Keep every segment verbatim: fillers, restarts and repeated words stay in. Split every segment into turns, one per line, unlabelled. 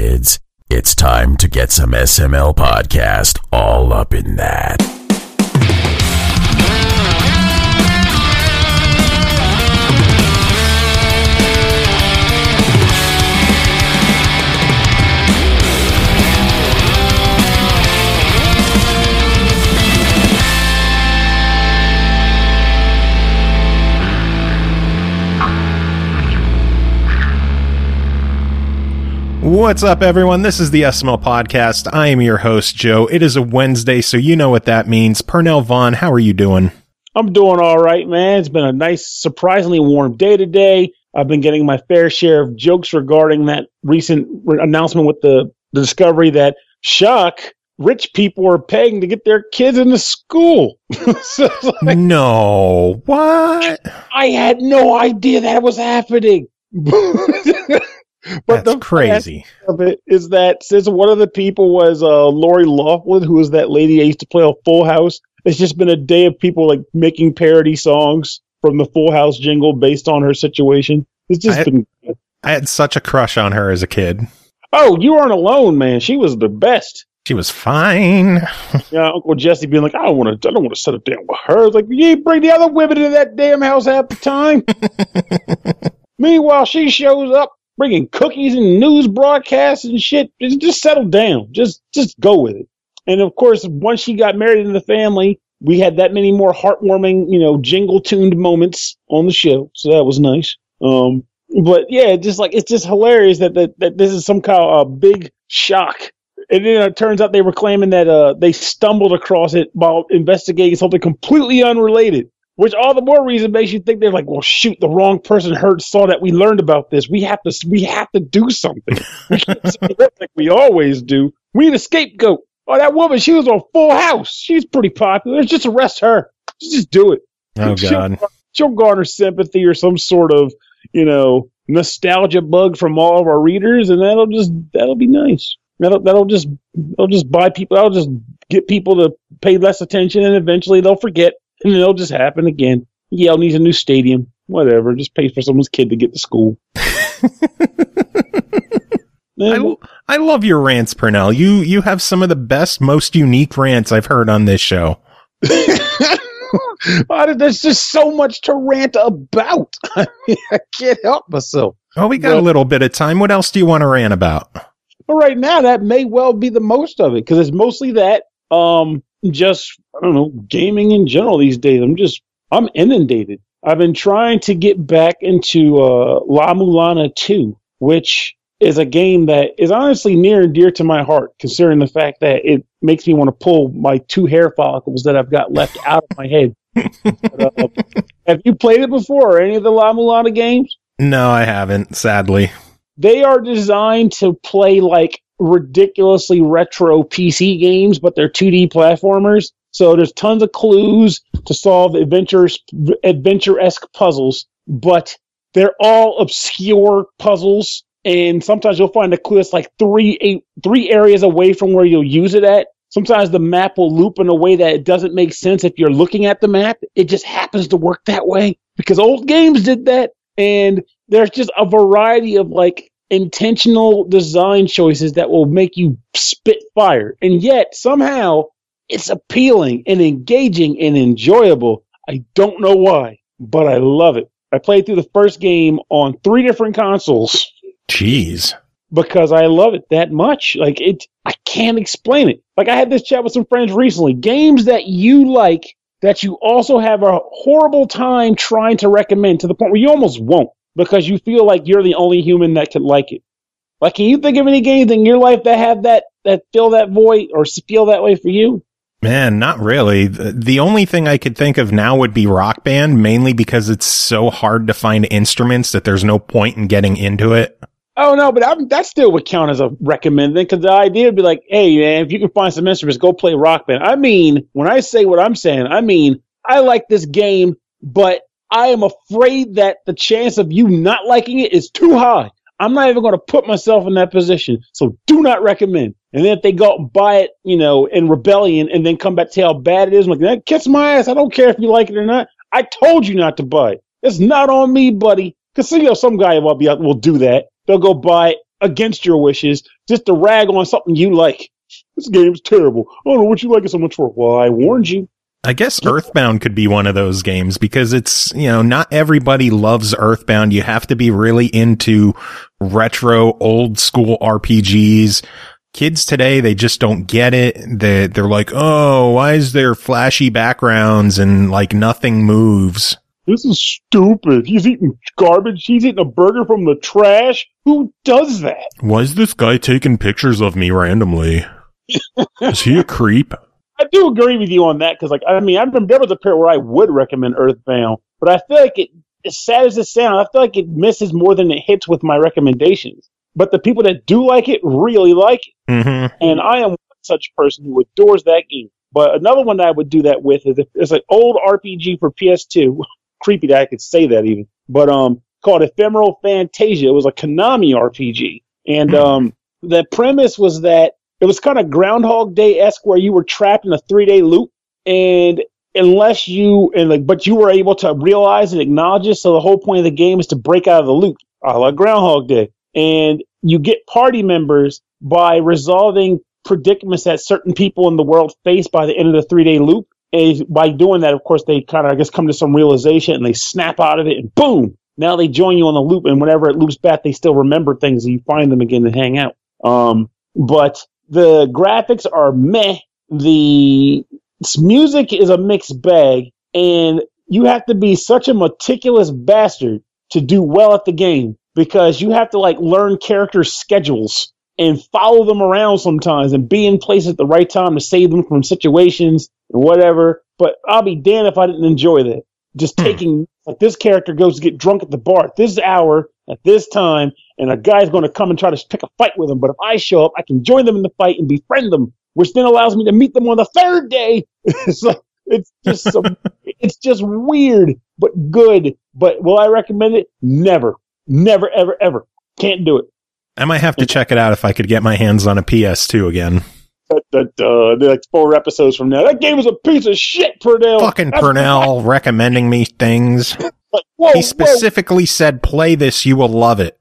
kids. It's time to get some S M L podcast all up in that.
What's up, everyone? This is the S M L Podcast. I am your host, Joe. It is a Wednesday, so you know what that means. Pernell Vaughn, how are you doing?
I'm doing all right, man. It's been a nice, surprisingly warm day today. I've been getting my fair share of jokes regarding that recent re- announcement with the, the discovery that, shock, rich people are paying to get their kids into school. So, like,
no. What?
I had no idea that was happening. But
That's
the
crazy.
Of it is that since one of the people was uh, Lori Loughlin, who was that lady I used to play on Full House, it's just been a day of people like making parody songs from the Full House jingle based on her situation. It's just
I had,
been.
I had such a crush on her as a kid.
Oh, you weren't alone, man. She was the best.
She was fine.
Yeah, Uncle Jesse being like, I don't want to. I don't want to settle down with her. It's like, you ain't bring the other women into that damn house half the time. Meanwhile, she shows up, bringing cookies and news broadcasts and shit. Just, just settle down. Just just go with it. And, of course, once she got married in the family, we had that many more heartwarming, you know, jingle-tuned moments on the show. So that was nice. Um, but, yeah, just like it's just hilarious that, that, that this is some kind of a big shock. And then it turns out they were claiming that uh, they stumbled across it while investigating something completely unrelated. Which all the more reason makes you think they're like, well, shoot, the wrong person heard, saw that we learned about this. We have to, we have to do something. We can't say that like we always do. We need a scapegoat. Oh, that woman, she was on Full House. She's pretty popular. Just arrest her. Just do it.
Oh,
she'll,
God.
She'll garner sympathy or some sort of, you know, nostalgia bug from all of our readers, and that'll just, that'll be nice. That'll, that'll just, that'll just buy people, that'll just get people to pay less attention, and eventually they'll forget. And it'll just happen again. Yale needs a new stadium. Whatever. Just pay for someone's kid to get to school.
I, I love your rants, Pernell. You you have some of the best, most unique rants I've heard on this show.
There's just so much to rant about. I mean, I can't help myself.
Oh, we got
but,
a little bit of time. What else do you want to rant about?
Well, right now, that may well be the most of it, because it's mostly that. Um... Just, I don't know, gaming in general these days. I'm just, I'm inundated. I've been trying to get back into uh, La Mulana two, which is a game that is honestly near and dear to my heart, considering the fact that it makes me want to pull my two hair follicles that I've got left out of my head. But, uh, have you played it before, or any of the La Mulana games?
No, I haven't, sadly.
They are designed to play like ridiculously retro P C games, but they're two D platformers. So there's tons of clues to solve adventures, adventure-esque puzzles, but they're all obscure puzzles. And sometimes you'll find a clue that's like three, eight, three areas away from where you'll use it at. Sometimes the map will loop in a way that it doesn't make sense if you're looking at the map. It just happens to work that way because old games did that. And there's just a variety of like intentional design choices that will make you spit fire. And yet, somehow, it's appealing and engaging and enjoyable. I don't know why, but I love it. I played through the first game on three different consoles.
Jeez.
Because I love it that much. Like, it, I can't explain it. Like, I had this chat with some friends recently. Games that you like, that you also have a horrible time trying to recommend to the point where you almost won't. Because you feel like you're the only human that could like it. Like, can you think of any games in your life that have that, that fill that void or feel that way for you?
Man, not really. The, the only thing I could think of now would be Rock Band, mainly because it's so hard to find instruments that there's no point in getting into it.
Oh, no, but I'm, that still would count as a recommend then, because the idea would be like, hey, man, if you can find some instruments, go play Rock Band. I mean, when I say what I'm saying, I mean, I like this game, but I am afraid that the chance of you not liking it is too high. I'm not even going to put myself in that position. So do not recommend. And then if they go out and buy it, you know, in rebellion and then come back to tell how bad it is, I'm like, that kiss my ass. I don't care if you like it or not. I told you not to buy it. It's not on me, buddy. Because, you know, some guy will be will do that. They'll go buy it against your wishes just to rag on something you like. This game's terrible. I don't know what you like it so much for. Well, I warned you.
I guess Earthbound could be one of those games because it's, you know, not everybody loves Earthbound. You have to be really into retro, old school R P Gs. Kids today, they just don't get it. They, they're like, oh, why is there flashy backgrounds and like nothing moves?
This is stupid. He's eating garbage. He's eating a burger from the trash. Who does that?
Why is this guy taking pictures of me randomly? Is he a creep?
I do agree with you on that because, like, I mean, I remember there was a period where I would recommend Earthbound, but I feel like it, as sad as it sounds, I feel like it misses more than it hits with my recommendations. But the people that do like it really like it.
Mm-hmm.
And I am such a person who adores that game. But another one that I would do that with is it's an old R P G for P S two. Creepy that I could say that even. But um, called Ephemeral Fantasia. It was a Konami R P G. And mm-hmm. um, the premise was that it was kind of Groundhog Day-esque where you were trapped in a three-day loop. And unless you, and like, but you were able to realize and acknowledge it. So the whole point of the game is to break out of the loop, a la Groundhog Day. And you get party members by resolving predicaments that certain people in the world face by the end of the three-day loop. And by doing that, of course, they kind of, I guess, come to some realization and they snap out of it and boom, now they join you on the loop. And whenever it loops back, they still remember things and you find them again and hang out. Um, but the graphics are meh. The music is a mixed bag. And you have to be such a meticulous bastard to do well at the game because you have to like learn character schedules and follow them around sometimes and be in place at the right time to save them from situations and whatever. But I'll be damned if I didn't enjoy that. Just hmm. taking, like, this character goes to get drunk at the bar at this hour, at this time, and a guy's going to come and try to pick a fight with him. But if I show up, I can join them in the fight and befriend them, which then allows me to meet them on the third day. It's like, it's just some, it's just weird, but good. But will I recommend it? Never. Never, ever, ever. Can't do it.
I might have to check it out if I could get my hands on a P S two again.
Da, da, da. They're like four episodes from now. That game is a piece of shit, Purnell.
Fucking That's Purnell right. recommending me things.
Like, whoa,
he specifically whoa. said, play this, you will love it.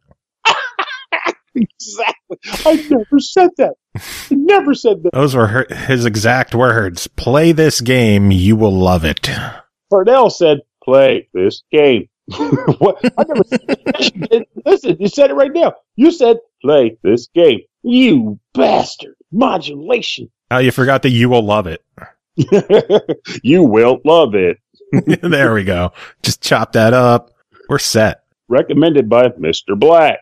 Exactly. I never said that. I never said that.
Those were her, his exact words. Play this game, you will love it.
Purnell said, play this game. What? I never said that. Listen, you said it right now. You said, play this game. You bastard. Modulation.
Oh, you forgot that you will love it.
You will love it.
There we go. Just chop that up. We're set.
Recommended by Mister Black.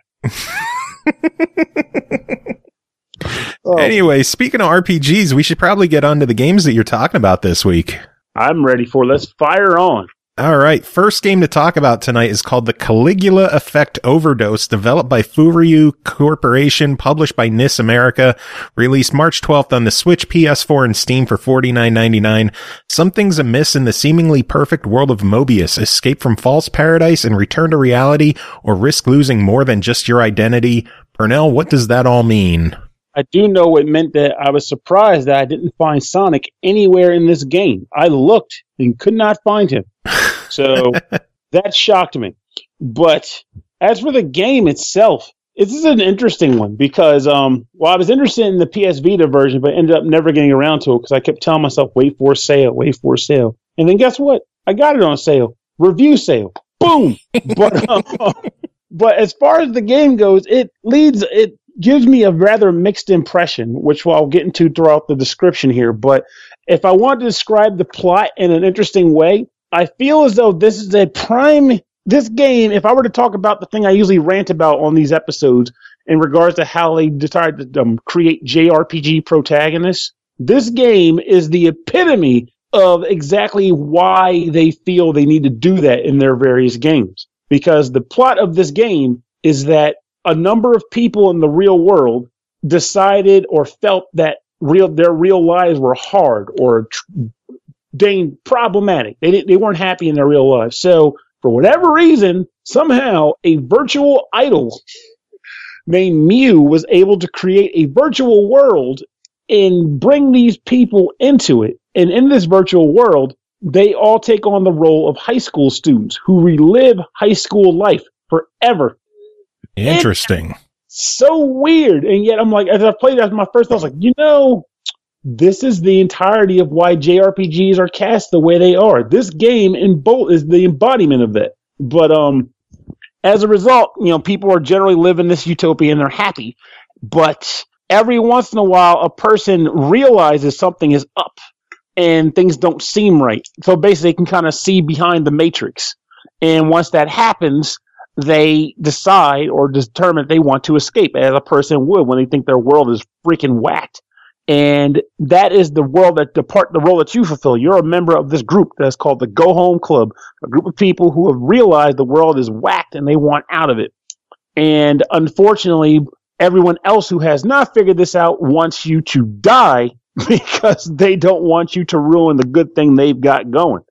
Oh.
Anyway, speaking of R P Gs, we should probably get on to the games that you're talking about this week.
I'm ready for it. Let's fire on.
All right. First game to talk about tonight is called the Caligula Effect Overdose, developed by Furyu Corporation, published by N I S America, released March twelfth on the Switch, P S four, and Steam for forty-nine ninety-nine. Something's amiss in the seemingly perfect world of Mobius. Escape from false paradise and return to reality, or risk losing more than just your identity. Purnell, what does that all mean?
I do know it meant that I was surprised that I didn't find Sonic anywhere in this game. I looked and could not find him. So that shocked me. But as for the game itself, this is an interesting one because, um, well, I was interested in the P S Vita version, but ended up never getting around to it because I kept telling myself, wait for sale, wait for sale. And then guess what? I got it on sale. Review sale. Boom! But, um, but as far as the game goes, it leads, it gives me a rather mixed impression, which I'll get into throughout the description here. But if I want to describe the plot in an interesting way, I feel as though this is a prime, this game, if I were to talk about the thing I usually rant about on these episodes in regards to how they decided to um, create J R P G protagonists, this game is the epitome of exactly why they feel they need to do that in their various games. Because the plot of this game is that a number of people in the real world decided or felt that real their real lives were hard or tr- dang problematic. They didn't, they weren't happy in their real lives. So for whatever reason, somehow a virtual idol named Mew was able to create a virtual world and bring these people into it. And in this virtual world, they all take on the role of high school students who relive high school life forever.
Interesting.
so weird. And yet I'm like, as I played that, my first thought was like, you know, this is the entirety of why J R P Gs are cast the way they are. This game in both is the embodiment of that. But um, as a result, you know, people are generally living this utopia and they're happy. But every once in a while, a person realizes something is up and things don't seem right. So basically, they can kind of see behind the matrix. And once that happens, they decide or determine they want to escape, as a person would when they think their world is freaking whacked. And that is the world that the part, the role that you fulfill. You're a member of this group that's called the Go Home Club, a group of people who have realized the world is whacked and they want out of it. And unfortunately, everyone else who has not figured this out wants you to die because they don't want you to ruin the good thing they've got going.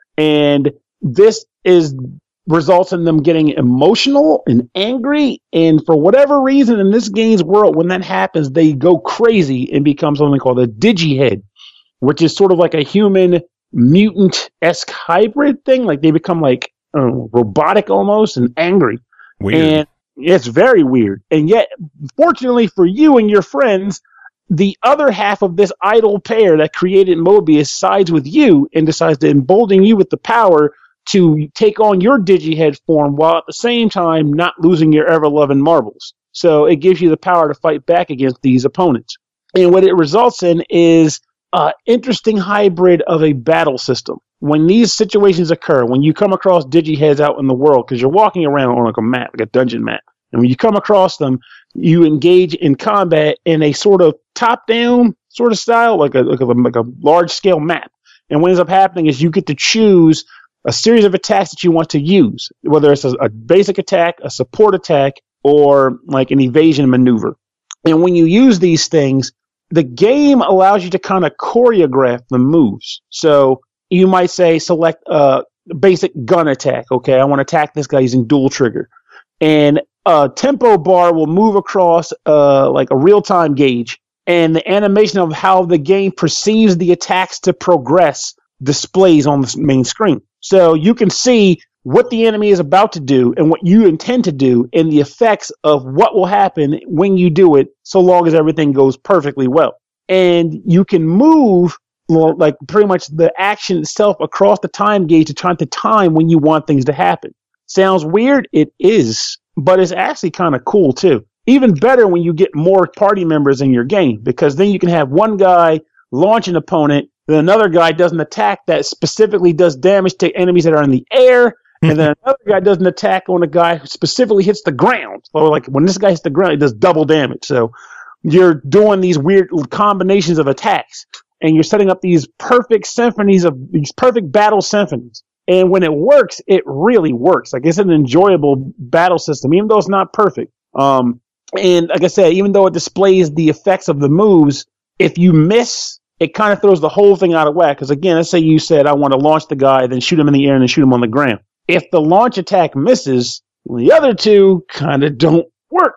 And this is results in them getting emotional and angry. And for whatever reason in this game's world, when that happens, they go crazy and become something called a digihead, which is sort of like a human mutant-esque hybrid thing. Like they become like uh, robotic almost and angry.
Weird.
And it's very weird. And yet, fortunately for you and your friends, the other half of this idol pair that created Mobius sides with you and decides to embolden you with the power to take on your digihead form while at the same time not losing your ever-loving marbles. So it gives you the power to fight back against these opponents. And what it results in is an interesting hybrid of a battle system. When these situations occur, when you come across digiheads out in the world, because you're walking around on like a map, like a dungeon map, and when you come across them, you engage in combat in a sort of top-down sort of style, like a, like a, like a large-scale map. And what ends up happening is you get to choose a series of attacks that you want to use, whether it's a, a basic attack, a support attack, or like an evasion maneuver. And when you use these things, the game allows you to kind of choreograph the moves. So you might say select a basic gun attack. Okay, I want to attack this guy using dual trigger. And a tempo bar will move across uh, like a real-time gauge. And the animation of how the game perceives the attacks to progress displays on the main screen. So you can see what the enemy is about to do and what you intend to do and the effects of what will happen when you do it, so long as everything goes perfectly well. And you can move like pretty much the action itself across the time gauge to try to time when you want things to happen. Sounds weird? It is, but it's actually kind of cool too. Even better when you get more party members in your game, because then you can have one guy launch an opponent, then another guy does an attack that specifically does damage to enemies that are in the air, and then another guy does an attack on a guy who specifically hits the ground. So like when this guy hits the ground, it does double damage. So you're doing these weird combinations of attacks, and you're setting up these perfect symphonies of these perfect battle symphonies. And when it works, it really works. Like it's an enjoyable battle system, even though it's not perfect. Um, and like I said, even though it displays the effects of the moves, if you miss, it kind of throws the whole thing out of whack. Because again, let's say you said, I want to launch the guy, then shoot him in the air and then shoot him on the ground. If the launch attack misses, the other two kind of don't work.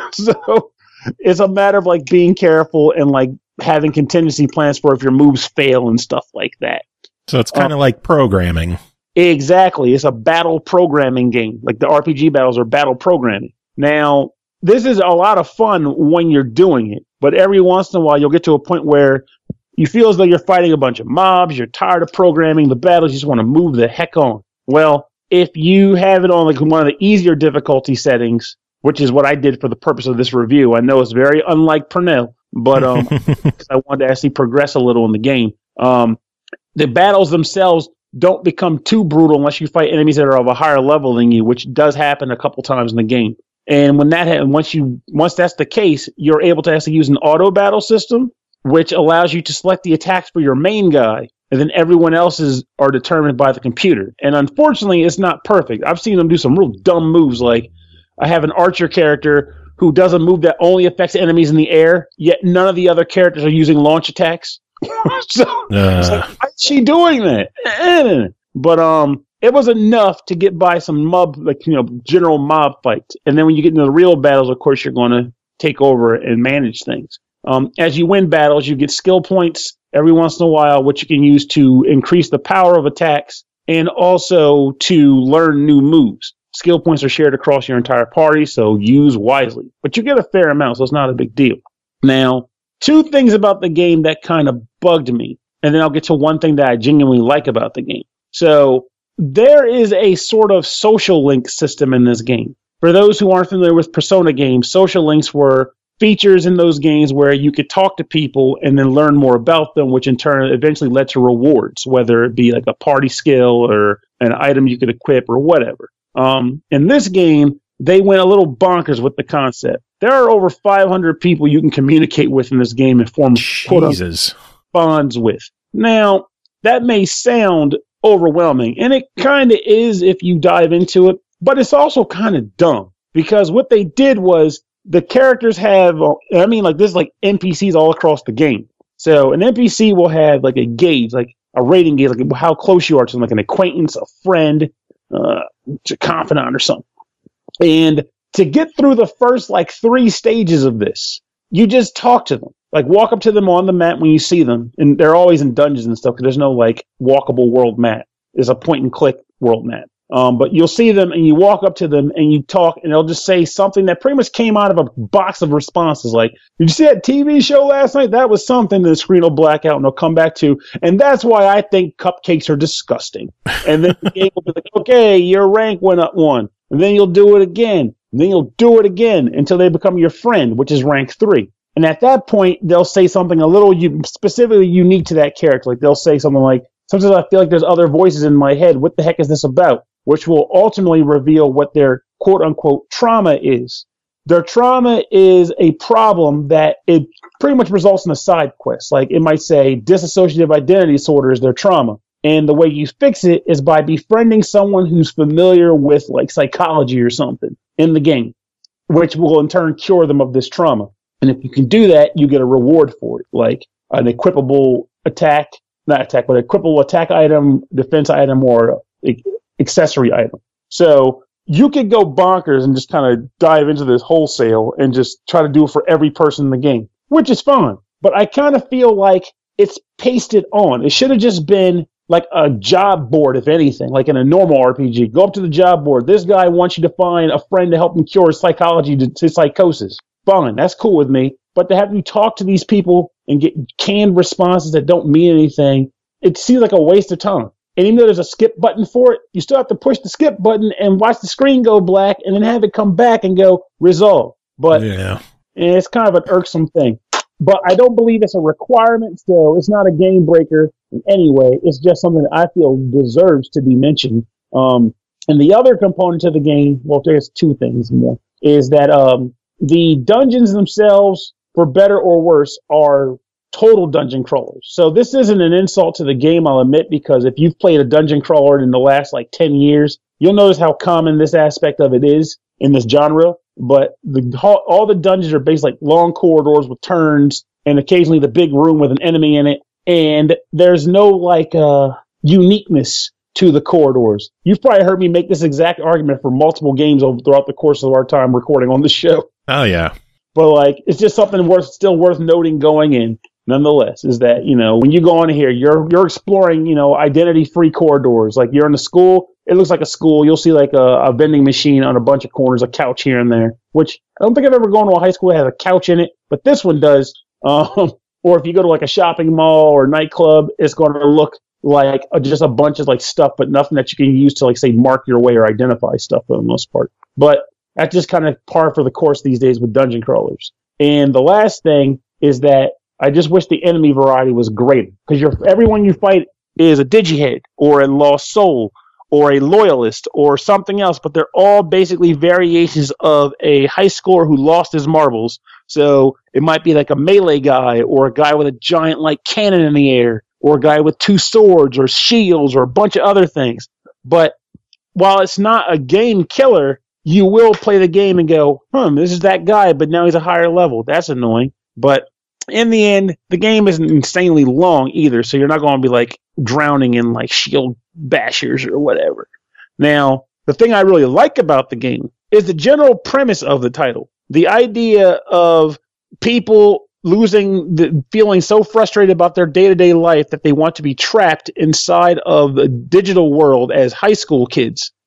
So it's a matter of like being careful and like having contingency plans for if your moves fail and stuff like that.
So it's kind of um, like programming.
Exactly. It's a battle programming game. Like the R P G battles are battle programming. Now, this is a lot of fun when you're doing it, but every once in a while you'll get to a point where you feel as though you're fighting a bunch of mobs, you're tired of programming the battles, you just want to move the heck on. Well, if you have it on like one of the easier difficulty settings, which is what I did for the purpose of this review, I know it's very unlike Pernell, but um, I wanted to actually progress a little in the game. Um, the battles themselves don't become too brutal unless you fight enemies that are of a higher level than you, which does happen a couple times in the game. And when that ha- once you once that's the case, you're able to actually use an auto battle system, which allows you to select the attacks for your main guy, and then everyone else's are determined by the computer. And unfortunately, it's not perfect. I've seen them do some real dumb moves. Like I have an archer character who does a move that only affects enemies in the air, yet none of the other characters are using launch attacks. So
uh.
it's like, why is she doing that? But um, it was enough to get by some mob, like you know, general mob fights. And then when you get into the real battles, of course, you're going to take over and manage things. Um, as you win battles, you get skill points every once in a while, which you can use to increase the power of attacks and also to learn new moves. Skill points are shared across your entire party, so use wisely. But you get a fair amount, so it's not a big deal. Now, two things about the game that kind of bugged me, and then I'll get to one thing that I genuinely like about the game. So there is a sort of social link system in this game. For those who aren't familiar with Persona games, social links were features in those games where you could talk to people and then learn more about them, which in turn eventually led to rewards, whether it be like a party skill or an item you could equip or whatever. Um, in this game, they went a little bonkers with the concept. There are over five hundred people you can communicate with in this game and form
Jesus.
bonds with. Now, that may sound overwhelming, and it kind of is if you dive into it, but it's also kind of dumb because what they did was the characters have, I mean, like this is like N P Cs all across the game. So an N P C will have like a gauge, like a rating gauge, like how close you are to them, like an acquaintance, a friend, uh, a confidant or something. And to get through the first like three stages of this, you just talk to them. Like walk up to them on the map when you see them. And they're always in dungeons and stuff because there's no like walkable world map. There's a point and click world map. Um, but you'll see them and you walk up to them and you talk and they'll just say something that pretty much came out of a box of responses. Like, did you see that T V show last night? That was something. And the screen will black out and they'll come back to. And that's why I think cupcakes are disgusting. And then the game will be like, okay, your rank went up one. And then you'll do it again. And then you'll do it again until they become your friend, which is rank three. And at that point, they'll say something a little u- specifically unique to that character. Like they'll say something like, sometimes I feel like there's other voices in my head. What the heck is this about? Which will ultimately reveal what their quote-unquote trauma is. Their trauma is a problem that it pretty much results in a side quest. Like it might say dissociative identity disorder is their trauma. And the way you fix it is by befriending someone who's familiar with like psychology or something in the game, which will in turn cure them of this trauma. And if you can do that, you get a reward for it, like an equipable attack, not attack, but equipable attack item, defense item, or a, accessory item. So you could go bonkers and just kind of dive into this wholesale and just try to do it for every person in the game, which is fun. But I kind of feel like it's pasted on. It should have just been like a job board, if anything, like in a normal R P G. Go up to the job board. This guy wants you to find a friend to help him cure his psychology to, to psychosis. Fine, that's cool with me. But to have you talk to these people and get canned responses that don't mean anything, it seems like a waste of time. And even though there's a skip button for it, you still have to push the skip button and watch the screen go black and then have it come back and go resolve. But
yeah,
it's kind of an irksome thing. But I don't believe it's a requirement still. It's not a game breaker in any way. It's just something that I feel deserves to be mentioned. Um, and the other component to the game, well, there's two things more, is that um, the dungeons themselves, for better or worse, are total dungeon crawlers. So this isn't an insult to the game, I'll admit, because if you've played a dungeon crawler in the last like ten years, you'll notice how common this aspect of it is in this genre. But the, all the dungeons are basically like long corridors with turns and occasionally the big room with an enemy in it. And there's no like uh, uniqueness to the corridors. You've probably heard me make this exact argument for multiple games over throughout the course of our time recording on the show.
Oh yeah.
But like, it's just something worth, still worth noting going in. Nonetheless, is that, you know, when you go in here, you're you're exploring, you know, identity-free corridors. Like you're in a school, it looks like a school. You'll see like a, a vending machine on a bunch of corners, a couch here and there, which I don't think I've ever gone to a high school that has a couch in it, but this one does. Um, or if you go to like a shopping mall or nightclub, it's going to look like a, just a bunch of like stuff, but nothing that you can use to like say mark your way or identify stuff for the most part. But that's just kind of par for the course these days with dungeon crawlers. And the last thing is that I just wish the enemy variety was greater, because you're, everyone you fight is a digihead or a lost soul or a loyalist or something else, but they're all basically variations of a high schooler who lost his marbles. So it might be like a melee guy or a guy with a giant like cannon in the air or a guy with two swords or shields or a bunch of other things. But while it's not a game killer, you will play the game and go, hmm, this is that guy, but now he's a higher level. That's annoying. But in the end, the game isn't insanely long either, so you're not going to be like drowning in like shield bashers or whatever. Now, the thing I really like about the game is the general premise of the title. The idea of people losing, the, feeling so frustrated about their day-to-day life that they want to be trapped inside of the digital world as high school kids.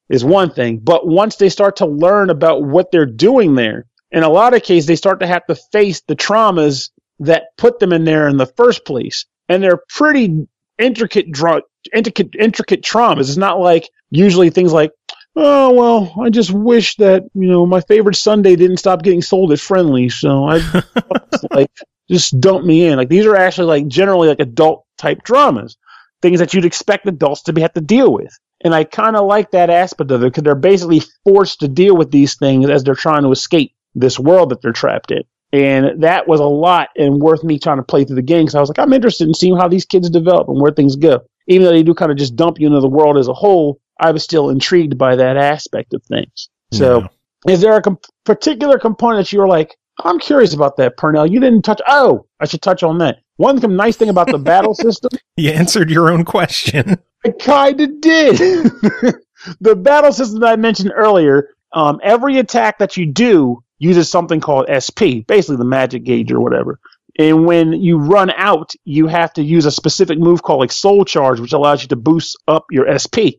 is one thing. But once they start to learn about what they're doing there, in a lot of cases, they start to have to face the traumas that put them in there in the first place. And they're pretty intricate, dra- intricate, intricate traumas. It's not like usually things like, oh, well, I just wish that, you know, my favorite Sunday didn't stop getting sold at Friendly. So I like just dump me in. Like these are actually like generally like adult type dramas, things that you'd expect adults to be, have to deal with. And I kind of like that aspect of it because they're basically forced to deal with these things as they're trying to escape this world that they're trapped in. And that was a lot and worth me trying to play through the game because I was like, I'm interested in seeing how these kids develop and where things go. Even though they do kind of just dump you into the world as a whole, I was still intrigued by that aspect of things. So yeah. Is there a comp- particular component that you were like, I'm curious about that, Pernell? You didn't touch. Oh, I should touch on that. One nice thing about the battle system.
You answered your own question.
I kind of did. The battle system that I mentioned earlier, um, every attack that you do uses something called S P, basically the magic gauge or whatever. And when you run out, you have to use a specific move called like Soul Charge, which allows you to boost up your S P.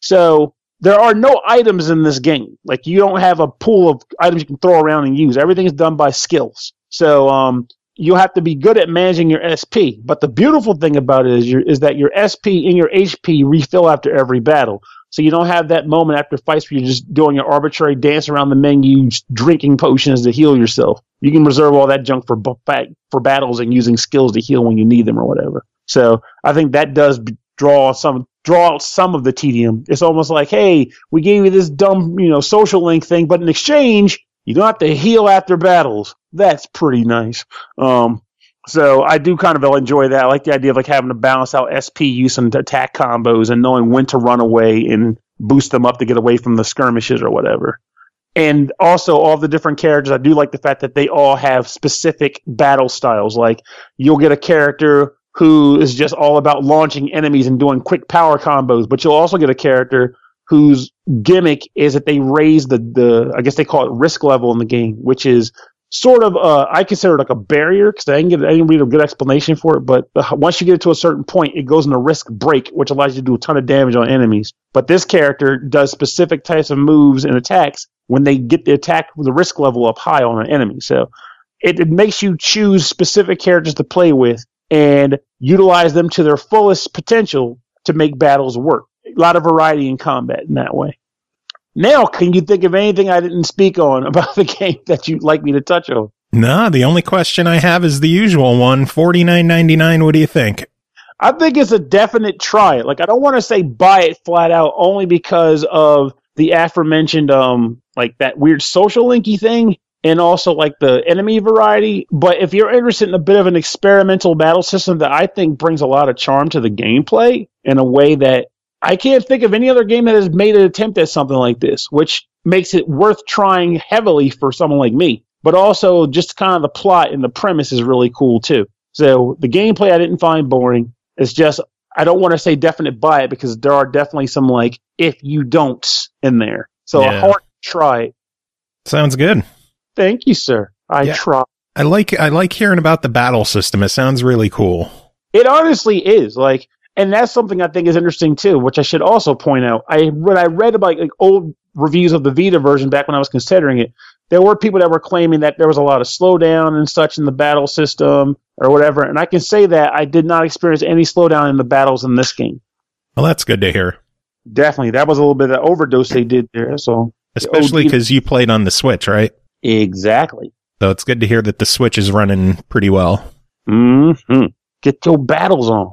So there are no items in this game. Like you don't have a pool of items you can throw around and use. Everything is done by skills. So um, you have to be good at managing your S P. But the beautiful thing about it is, your, is that your S P and your H P refill after every battle. So you don't have that moment after fights where you're just doing your arbitrary dance around the menu, drinking potions to heal yourself. You can reserve all that junk for for battles and using skills to heal when you need them or whatever. So I think that does draw some draw out some of the tedium. It's almost like, hey, we gave you this dumb, you know, social link thing, but in exchange, you don't have to heal after battles. That's pretty nice. Um, so I do kind of enjoy that. I like the idea of like having to balance out S P use and attack combos and knowing when to run away and boost them up to get away from the skirmishes or whatever. And also all the different characters, I do like the fact that they all have specific battle styles. Like you'll get a character who is just all about launching enemies and doing quick power combos, but you'll also get a character whose gimmick is that they raise the, the I guess they call it risk level in the game, which is sort of, uh, I consider it like a barrier because I didn't get I didn't read a good explanation for it. But the, once you get it to a certain point, it goes into risk break, which allows you to do a ton of damage on enemies. But this character does specific types of moves and attacks when they get the attack with the risk level up high on an enemy. So it, it makes you choose specific characters to play with and utilize them to their fullest potential to make battles work. A lot of variety in combat in that way. Now, can you think of anything I didn't speak on about the game that you'd like me to touch on?
No, the only question I have is the usual one, forty-nine ninety-nine. What do you think?
I think it's a definite try it. Like, I don't want to say buy it flat out only because of the aforementioned, um, like that weird social linky thing and also like the enemy variety. But if you're interested in a bit of an experimental battle system that I think brings a lot of charm to the gameplay in a way that I can't think of any other game that has made an attempt at something like this, which makes it worth trying heavily for someone like me. But also just kind of the plot and the premise is really cool too. So the gameplay I didn't find boring. It's just, I don't want to say definite buy it because there are definitely some like, if you don't in there. So
yeah.
a hard try.
Sounds good.
Thank you, sir. I
yeah.
try.
I like, I like hearing about the battle system. It sounds really cool.
It honestly is like, and that's something I think is interesting too, which I should also point out. I when I read about like old reviews of the Vita version back when I was considering it, there were people that were claiming that there was a lot of slowdown and such in the battle system or whatever. And I can say that I did not experience any slowdown in the battles in this game.
Well, that's good to hear.
Definitely. That was a little bit of overdose they did there. So
especially because you played on the Switch, right?
Exactly.
So it's good to hear that the Switch is running pretty well.
Mm-hmm. Get your battles on.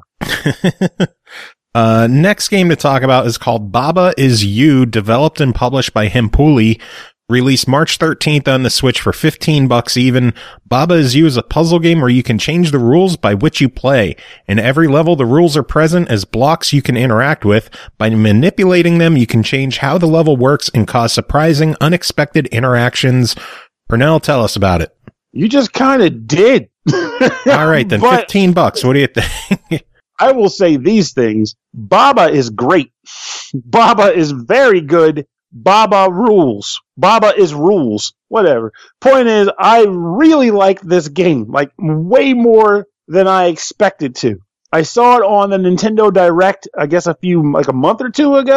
uh, next game to talk about is called Baba Is You, developed and published by Hempuli. Released March thirteenth on the Switch for fifteen bucks even. Baba Is You is a puzzle game where you can change the rules by which you play. In every level, the rules are present as blocks you can interact with. By manipulating them, you can change how the level works and cause surprising, unexpected interactions. Pernell, tell us about it.
You just kind of did.
All right, then.
But
fifteen bucks. What do you think?
I will say these things. Baba is great. Baba is very good. Baba rules. Baba is rules. Whatever. Point is, I really like this game. Like, way more than I expected to. I saw it on the Nintendo Direct, I guess a few, like a month or two ago.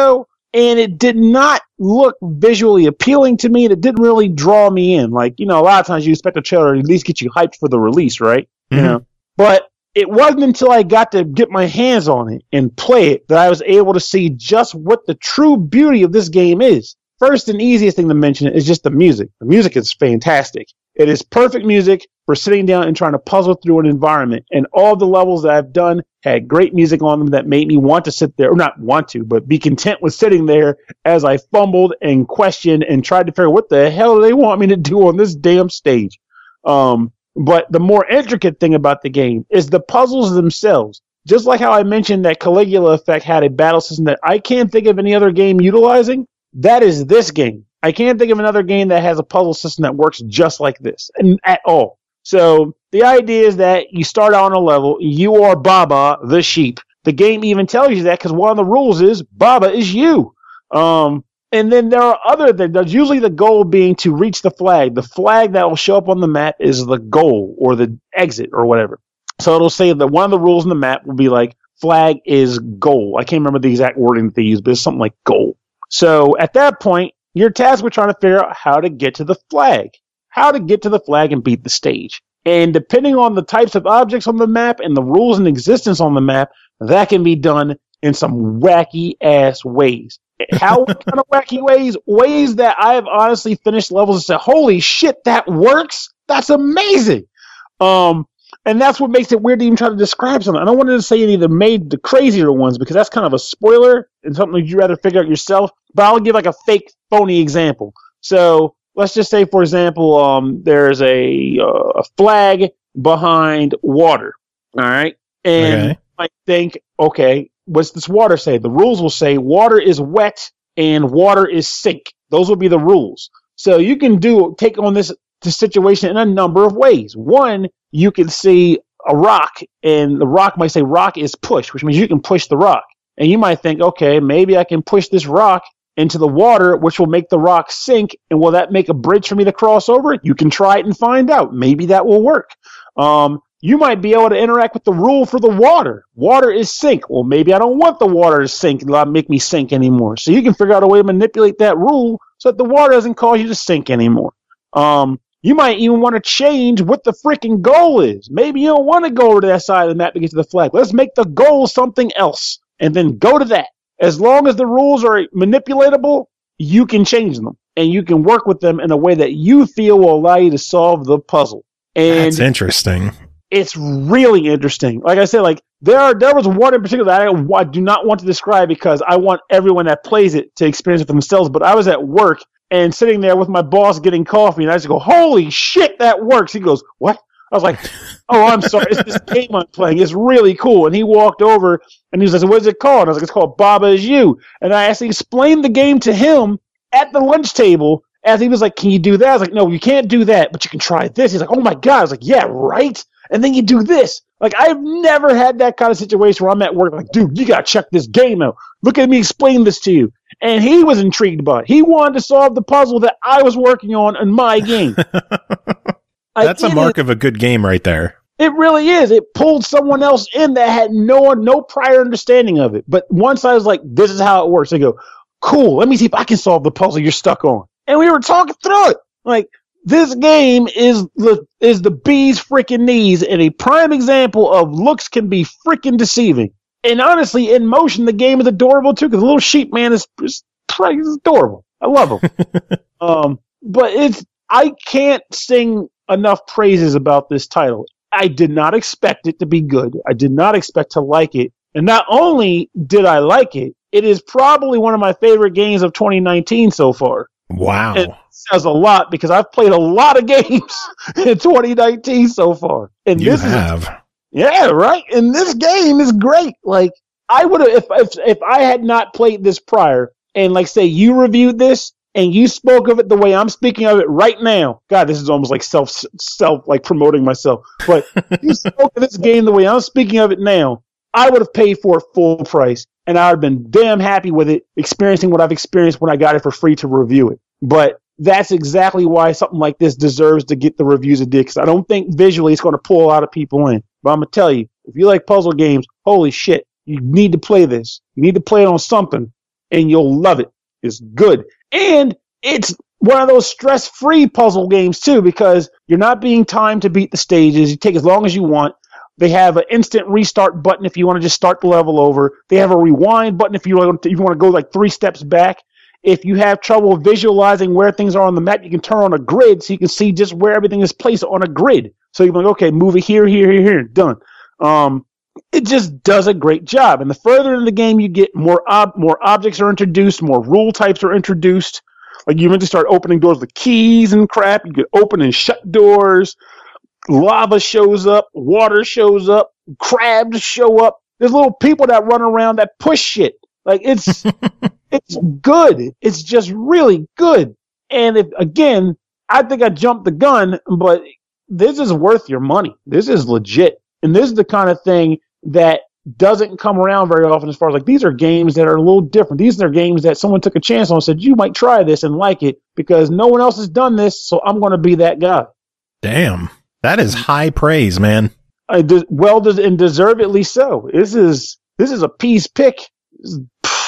and it did not look visually appealing to me, and it didn't really draw me in. Like, you know, a lot of times you expect a trailer to at least get you hyped for the release, right? Mm-hmm. You know, but it wasn't until I got to get my hands on it and play it that I was able to see just what the true beauty of this game is. First and easiest thing to mention is just the music. The music is fantastic. It is perfect music for sitting down and trying to puzzle through an environment. And all the levels that I've done had great music on them that made me want to sit there, or not want to, but be content with sitting there as I fumbled and questioned and tried to figure out what the hell do they want me to do on this damn stage. Um, but the more intricate thing about the game is the puzzles themselves. Just like how I mentioned that Caligula Effect had a battle system that I can't think of any other game utilizing, that is this game. I can't think of another game that has a puzzle system that works just like this, and at all. So the idea is that you start out on a level, you are Baba the sheep. The game even tells you that because one of the rules is Baba is you. Um, and then there are other things. There's usually the goal being to reach the flag. The flag that will show up on the map is the goal or the exit or whatever. So it'll say that one of the rules on the map will be like flag is goal. I can't remember the exact wording that they use, but it's something like goal. So at that point, you're tasked with trying to figure out how to get to the flag, how to get to the flag and beat the stage. And depending on the types of objects on the map and the rules in existence on the map, that can be done in some wacky ass ways. How kind of wacky ways? Ways that I have honestly finished levels and said, holy shit, that works? That's amazing. Um, and that's what makes it weird to even try to describe something. I don't want to say any of the made the crazier ones because that's kind of a spoiler and something you'd rather figure out yourself. But I'll give like a fake, phony example. So let's just say, for example, um, there's a, uh, a flag behind water. All right. And okay. You might think, okay, what's this water say? The rules will say water is wet and water is sink. Those will be the rules. So you can do take on this, this situation in a number of ways. One, you can see a rock, and the rock might say rock is push, which means you can push the rock. And you might think, okay, maybe I can push this rock into the water, which will make the rock sink, and will that make a bridge for me to cross over? You can try it and find out. Maybe that will work. Um, you might be able to interact with the rule for the water. Water is sink. Well, maybe I don't want the water to sink and not make me sink anymore. So you can figure out a way to manipulate that rule so that the water doesn't cause you to sink anymore. Um, you might even want to change what the freaking goal is. Maybe you don't want to go over to that side of the map to get to the flag. Let's make the goal something else and then go to that. As long as the rules are manipulatable, you can change them and you can work with them in a way that you feel will allow you to solve the puzzle. And
that's interesting.
It's really interesting. Like I said, like there are there was one in particular that I, I do not want to describe because I want everyone that plays it to experience it for themselves. But I was at work and sitting there with my boss getting coffee, and I just go, "Holy shit, that works!" He goes, "What?" I was like, "Oh, I'm sorry. It's this game I'm playing. It's really cool." And he walked over and he was like, "What is it called?" And I was like, "It's called Baba Is You." And I actually explained the game to him at the lunch table as he was like, "Can you do that?" I was like, "No, you can't do that, but you can try this." He's like, "Oh my god!" I was like, "Yeah, right." And then you do this. Like, I've never had that kind of situation where I'm at work like, dude, you got to check this game out. Look at me explain this to you. And he was intrigued by it. He wanted to solve the puzzle that I was working on in my game.
That's a mark of a good game right there.
It really is. It pulled someone else in that had no no prior understanding of it. But once I was like, this is how it works, they go, cool, let me see if I can solve the puzzle you're stuck on. And we were talking through it. Like, this game is the is the bee's freaking knees, and a prime example of looks can be freaking deceiving. And honestly, in motion, the game is adorable too, because the little sheep man is, is, is adorable. I love him. um, but it's I can't sing enough praises about this title. I did not expect it to be good. I did not expect to like it. And not only did I like it, it is probably one of my favorite games of twenty nineteen so far.
Wow.
It says a lot because I've played a lot of games in twenty nineteen so far. And
you
this
have.
Is, yeah, right? And this game is great. Like, I would have, if, if, if I had not played this prior, and like say you reviewed this, and you spoke of it the way I'm speaking of it right now. God, this is almost like self, self, like promoting myself. But you spoke of this game the way I'm speaking of it now, I would have paid for it full price. And I would have been damn happy with it, experiencing what I've experienced when I got it for free to review it. But that's exactly why something like this deserves to get the reviews it did, because I don't think visually it's going to pull a lot of people in. But I'm going to tell you, if you like puzzle games, holy shit, you need to play this. You need to play it on something. and you'll love it. It's good. And it's one of those stress-free puzzle games, too, because you're not being timed to beat the stages. You take as long as you want. They have an instant restart button if you want to just start the level over. They have a rewind button if you want to, if you want to go like three steps back. If you have trouble visualizing where things are on the map, you can turn on a grid so you can see just where everything is placed on a grid. So you're like, okay, move it here, here, here, here, done. Um, it just does a great job. And the further in the game you get, more ob- more objects are introduced, more rule types are introduced. Like you eventually start opening doors with keys and crap. You can open and shut doors. Lava shows up, water shows up, crabs show up. There's little people that run around that push shit. Like it's it's good. It's just really good. And if, again, I think I jumped the gun, but this is worth your money. This is legit. And this is the kind of thing that doesn't come around very often as far as like these are games that are a little different. These are games that someone took a chance on and said, you might try this and like it because no one else has done this, so I'm going to be that guy.
Damn. That is high praise, man.
I de- well, des- and deservedly so. This is this is a Pease pick. Is,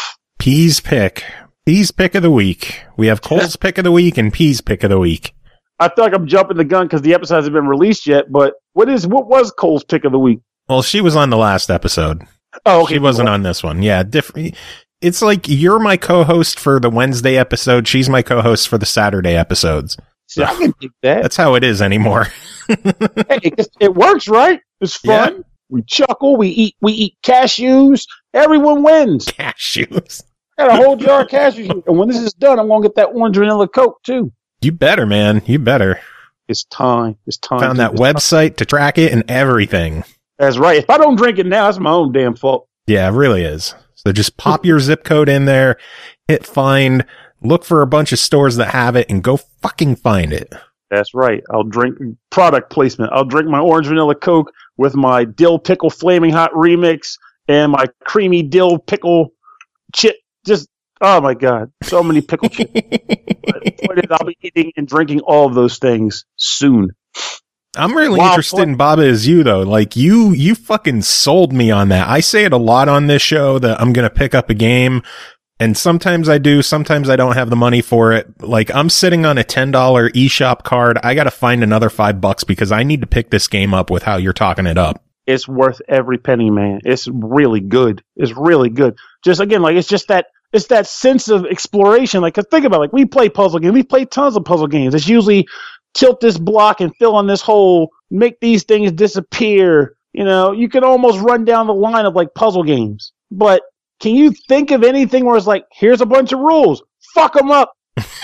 Pease pick. Pease pick of the week. We have Cole's pick of the week and Pease pick of the week.
I feel like I'm jumping the gun because the episode hasn't been released yet, but what is what was Cole's pick of the week?
Well, she was on the last episode.
Oh, okay.
She wasn't on this one. Yeah, different. It's like you're my co-host for the Wednesday episode. She's my co-host for the Saturday episodes.
So, I can dig that.
That's how it is anymore.
Hey, it, it works, right? It's fun. Yeah. We chuckle. We eat. We eat cashews. Everyone wins.
Cashews.
I got a whole jar of cashews. And when this is done, I'm gonna get that orange vanilla Coke too.
You better, man. You better.
It's time. It's time.
Found that
it's
website
time.
to track it and everything.
That's right. If I don't drink it now, it's my own damn fault.
Yeah, it really is. So just pop your zip code in there, hit find, look for a bunch of stores that have it, and go fucking find it.
That's right. I'll drink product placement. I'll drink my orange vanilla Coke with my dill pickle flaming hot remix and my creamy dill pickle chip. Just, oh my God. So many pickle chips. I'll be eating and drinking all of those things soon.
I'm really
wow,
interested
fun.
in Baba Is You, though. Like, you, you fucking sold me on that. I say it a lot on this show that I'm going to pick up a game. And sometimes I do, sometimes I don't have the money for it. Like, I'm sitting on a ten dollars eShop card. I got to find another five bucks because I need to pick this game up with how you're talking it up.
It's worth every penny, man. It's really good. It's really good. Just, again, like, it's just that, it's that sense of exploration. Like, 'cause think about it. Like, we play puzzle games. We play tons of puzzle games. It's usually tilt this block and fill in this hole, make these things disappear. You know, you can almost run down the line of like puzzle games. But can you think of anything where it's like, here's a bunch of rules, fuck them up?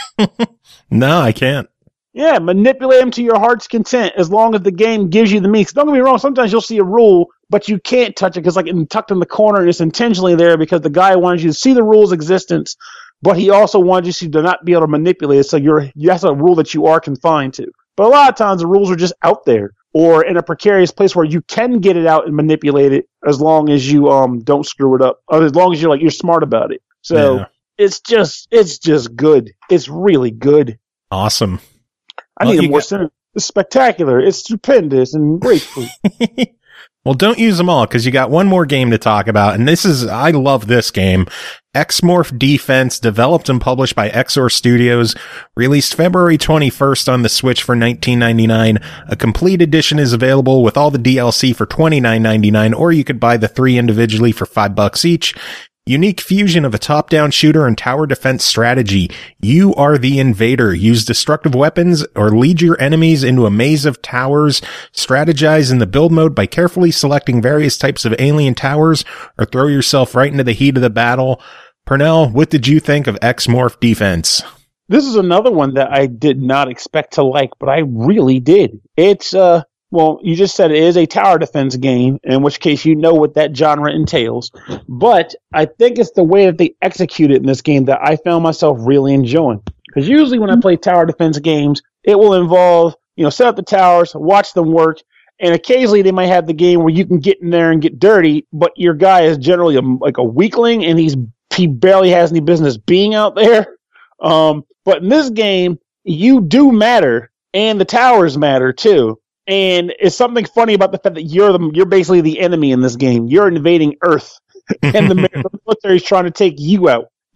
No, I can't.
Yeah, manipulate them to your heart's content as long as the game gives you the means. Don't get me wrong, sometimes you'll see a rule, but you can't touch it because like it's tucked in the corner and it's intentionally there because the guy wanted you to see the rule's existence, but he also wanted you to not be able to manipulate it, so you're that's a rule that you are confined to. But a lot of times the rules are just out there or in a precarious place where you can get it out and manipulate it as long as you um don't screw it up, or as long as you're like you're smart about it. So yeah. it's just it's just good. It's really good.
Awesome.
I well, need a more got- It's spectacular. It's stupendous and graceful.
Well, don't use them all because you got one more game to talk about. And this is, I love this game. Exmorph Defense, developed and published by Exor Studios, released February twenty-first on the Switch for nineteen ninety-nine. A complete edition is available with all the D L C for twenty-nine ninety-nine, or you could buy the three individually for five bucks each. Unique fusion of a top-down shooter and tower defense strategy. You are the invader. Use destructive weapons or lead your enemies into a maze of towers. Strategize in the build mode by carefully selecting various types of alien towers, or throw yourself right into the heat of the battle. Pernell, what did you think of Exmorph Defense?
This is another one that I did not expect to like, but I really did. It's, uh, well, you just said it is a tower defense game, in which case you know what that genre entails. But I think it's the way that they execute it in this game that I found myself really enjoying. Because usually when I play tower defense games, it will involve, you know, set up the towers, watch them work, and occasionally they might have the game where you can get in there and get dirty, but your guy is generally a, like a weakling, and he's he barely has any business being out there. Um, but in this game, you do matter, and the towers matter too. And it's something funny about the fact that you're the, you're basically the enemy in this game. You're invading Earth, and the military is trying to take you out.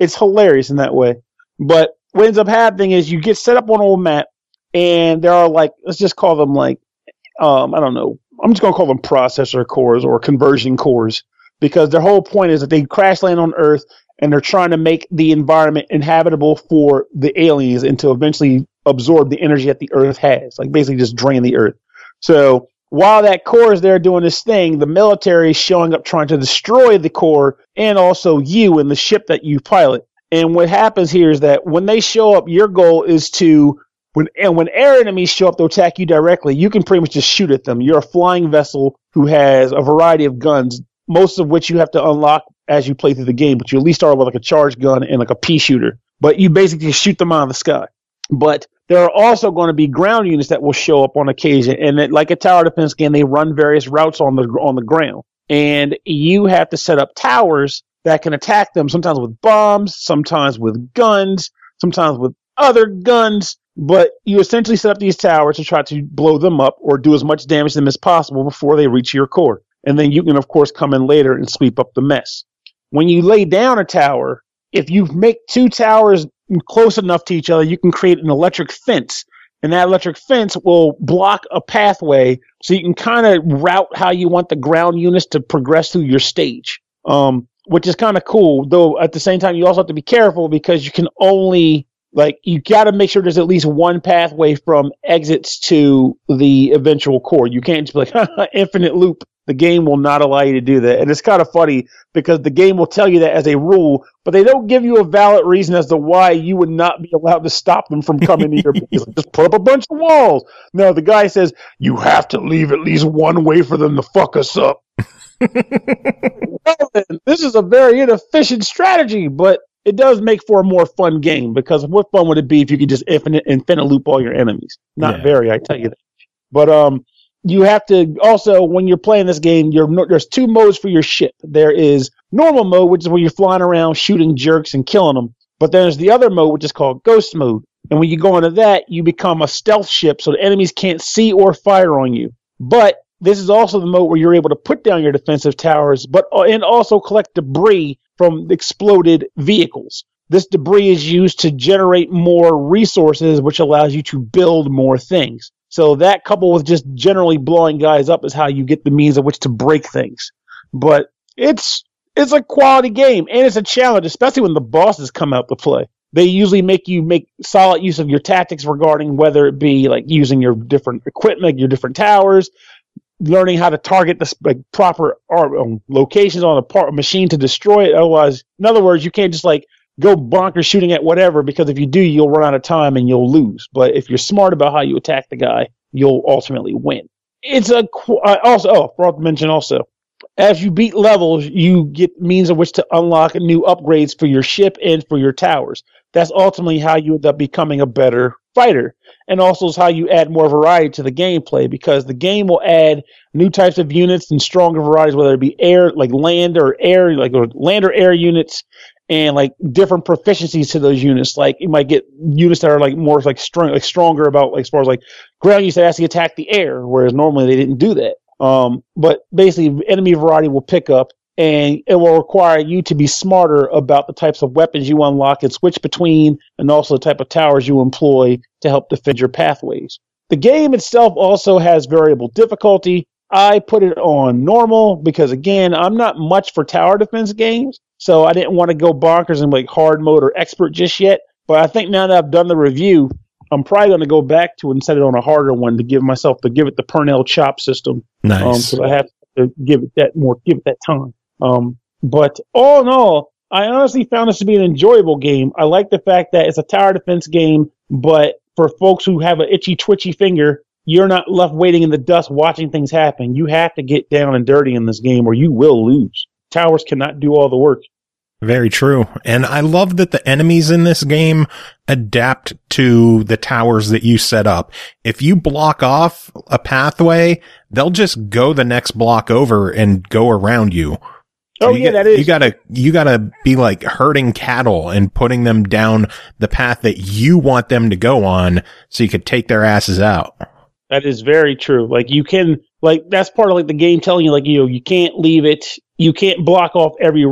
It's hilarious in that way. But what ends up happening is you get set up on an old map, and there are like, let's just call them like, um, I don't know, I'm just going to call them processor cores or conversion cores, because their whole point is that they crash land on Earth, and they're trying to make the environment inhabitable for the aliens and to eventually absorb the energy that the Earth has, like basically just drain the Earth. So while that core is there doing this thing, the military is showing up trying to destroy the core and also you and the ship that you pilot. And what happens here is that when they show up, your goal is to, when and when air enemies show up to attack you directly, you can pretty much just shoot at them. You're a flying vessel who has a variety of guns, most of which you have to unlock as you play through the game, but you at least start with like a charge gun and like a pea shooter. But you basically shoot them out of the sky. But there are also going to be ground units that will show up on occasion, and it, like a tower defense game, they run various routes on the on the ground, and you have to set up towers that can attack them, sometimes with bombs, sometimes with guns, sometimes with other guns. But you essentially set up these towers to try to blow them up or do as much damage to them as possible before they reach your core. And then you can, of course, come in later and sweep up the mess. When you lay down a tower, if you make two towers close enough to each other, you can create an electric fence. And that electric fence will block a pathway so you can kind of route how you want the ground units to progress through your stage, um, which is kind of cool. Though at the same time, you also have to be careful because you can only, like, you got to make sure there's at least one pathway from exits to the eventual core. You can't just be like, infinite loop. The game will not allow you to do that. And it's kind of funny because the game will tell you that as a rule, but they don't give you a valid reason as to why you would not be allowed to stop them from coming to your base. Just put up a bunch of walls. No, the guy says, you have to leave at least one way for them to fuck us up. Well, then, this is a very inefficient strategy, but it does make for a more fun game, because what fun would it be if you could just infinite, infinite loop all your enemies? Not yeah. very, I tell you that. But, um, you have to also, when you're playing this game, you're, there's two modes for your ship. There is normal mode, which is where you're flying around shooting jerks and killing them. But there's the other mode, which is called ghost mode. And when you go into that, you become a stealth ship so the enemies can't see or fire on you. But this is also the mode where you're able to put down your defensive towers, but and also collect debris from exploded vehicles. This debris is used to generate more resources, which allows you to build more things. So that, coupled with just generally blowing guys up, is how you get the means of which to break things. But it's it's a quality game, and it's a challenge, especially when the bosses come out to play. They usually make you make solid use of your tactics regarding whether it be like using your different equipment, your different towers, learning how to target the like, proper or, um, locations on a part machine to destroy it. Otherwise, in other words, you can't just like go bonkers shooting at whatever, because if you do, you'll run out of time and you'll lose. But if you're smart about how you attack the guy, you'll ultimately win. It's a uh, also oh, forgot to mention also, as you beat levels, you get means of which to unlock new upgrades for your ship and for your towers. That's ultimately how you end up becoming a better fighter, and also is how you add more variety to the gameplay, because the game will add new types of units and stronger varieties, whether it be air, like land or air, like or land or air units. And like different proficiencies to those units, like you might get units that are like more like strong, like stronger about like as far as like ground units that actually attack the air, whereas normally they didn't do that. Um, but basically, enemy variety will pick up, and it will require you to be smarter about the types of weapons you unlock and switch between, and also the type of towers you employ to help defend your pathways. The game itself also has variable difficulty. I put it on normal because, again, I'm not much for tower defense games, so I didn't want to go bonkers in like hard mode or expert just yet. But I think now that I've done the review, I'm probably going to go back to it and set it on a harder one to give myself to give it the Purnell chop system.
Nice.
Um, so I have to give it that more, give it that time. Um, but all in all, I honestly found this to be an enjoyable game. I like the fact that it's a tower defense game, but for folks who have an itchy, twitchy finger, you're not left waiting in the dust watching things happen. You have to get down and dirty in this game or you will lose. Towers cannot do all the work.
Very true. And I love that the enemies in this game adapt to the towers that you set up. If you block off a pathway, they'll just go the next block over and go around you. So
oh,
you
yeah,
get,
that is.
You gotta, you gotta be like herding cattle and putting them down the path that you want them to go on so you could take their asses out.
That is very true. Like you can, like that's part of like the game telling you, like, you know, you can't leave it, you can't block off every route.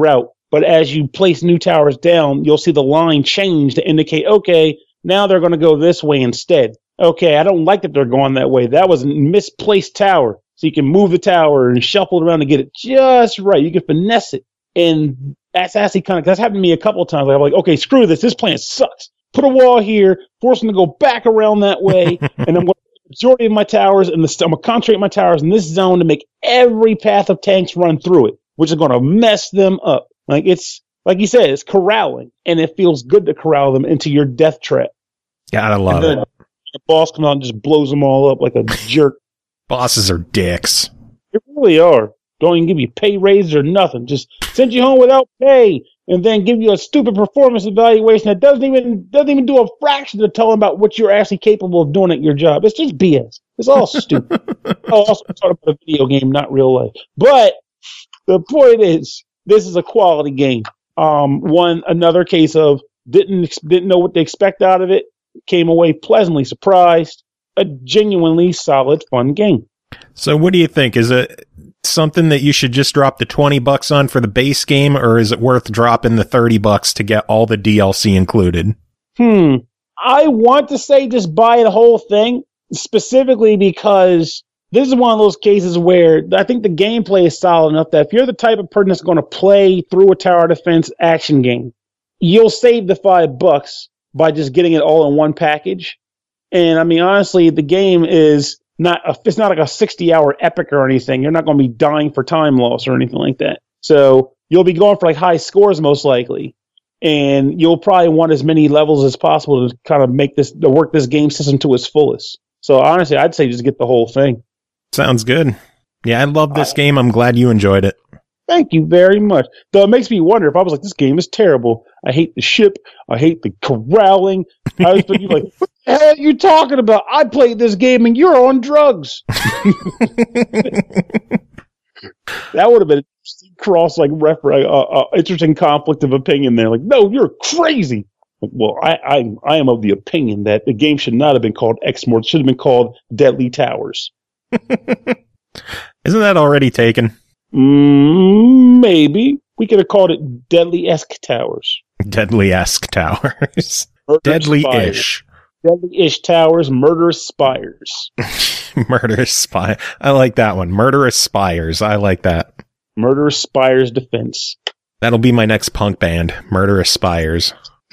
But as you place new towers down, you'll see the line change to indicate, okay, now they're going to go this way instead. Okay, I don't like that they're going that way. That was a misplaced tower. So you can move the tower and shuffle it around to get it just right. You can finesse it. And that's actually kind of, that's happened to me a couple of times. Like, I'm like, okay, screw this. This plan sucks. Put a wall here, force them to go back around that way, and I'm going to put the majority of my towers, and I'm going to concentrate my towers in this zone to make every path of tanks run through it, which is going to mess them up. Like, it's, like you said, it's corralling, and it feels good to corral them into your death trap.
Gotta love it.
The boss comes out and just blows them all up like a jerk.
Bosses are dicks.
They really are. Don't even give you pay raises or nothing. Just send you home without pay, and then give you a stupid performance evaluation that doesn't even doesn't even do a fraction to tell them about what you're actually capable of doing at your job. It's just B S. It's all stupid. Oh, also talking about a video game, not real life. But the point is, this is a quality game. Um, one another case of didn't didn't know what to expect out of it. Came away pleasantly surprised. A genuinely solid, fun game.
So what do you think? Is it something that you should just drop the twenty bucks on for the base game, or is it worth dropping the thirty bucks to get all the D L C included?
Hmm. I want to say just buy the whole thing, specifically because this is one of those cases where I think the gameplay is solid enough that if you're the type of person that's going to play through a tower defense action game, you'll save the five bucks by just getting it all in one package. And I mean, honestly, the game is not a, it's not like a sixty hour epic or anything. You're not going to be dying for time loss or anything like that. So you'll be going for like high scores most likely. And you'll probably want as many levels as possible to kind of make this, to work this game system to its fullest. So honestly, I'd say just get the whole thing.
Sounds good. Yeah, I love this I, game. I'm glad you enjoyed it.
Thank you very much. Though it makes me wonder if I was like, this game is terrible. I hate the ship. I hate the corralling. I was thinking like, what the hell are you talking about? I played this game and you're on drugs. That would have been a cross like refer- uh, uh, interesting conflict of opinion there. Like, no, you're crazy. Like, well, I, I I am of the opinion that the game should not have been called Exmord. It should have been called Deadly Towers.
Isn't that already taken?
Mm, maybe. We could have called it Deadly-esque Towers.
Deadly-esque Towers. Deadly-ish.
Deadly-ish Towers, Murderous Spires.
Murderous Spire. I like that one. Murderous Spires. I like that.
Murderous Spires Defense.
That'll be my next punk band. Murderous Spires.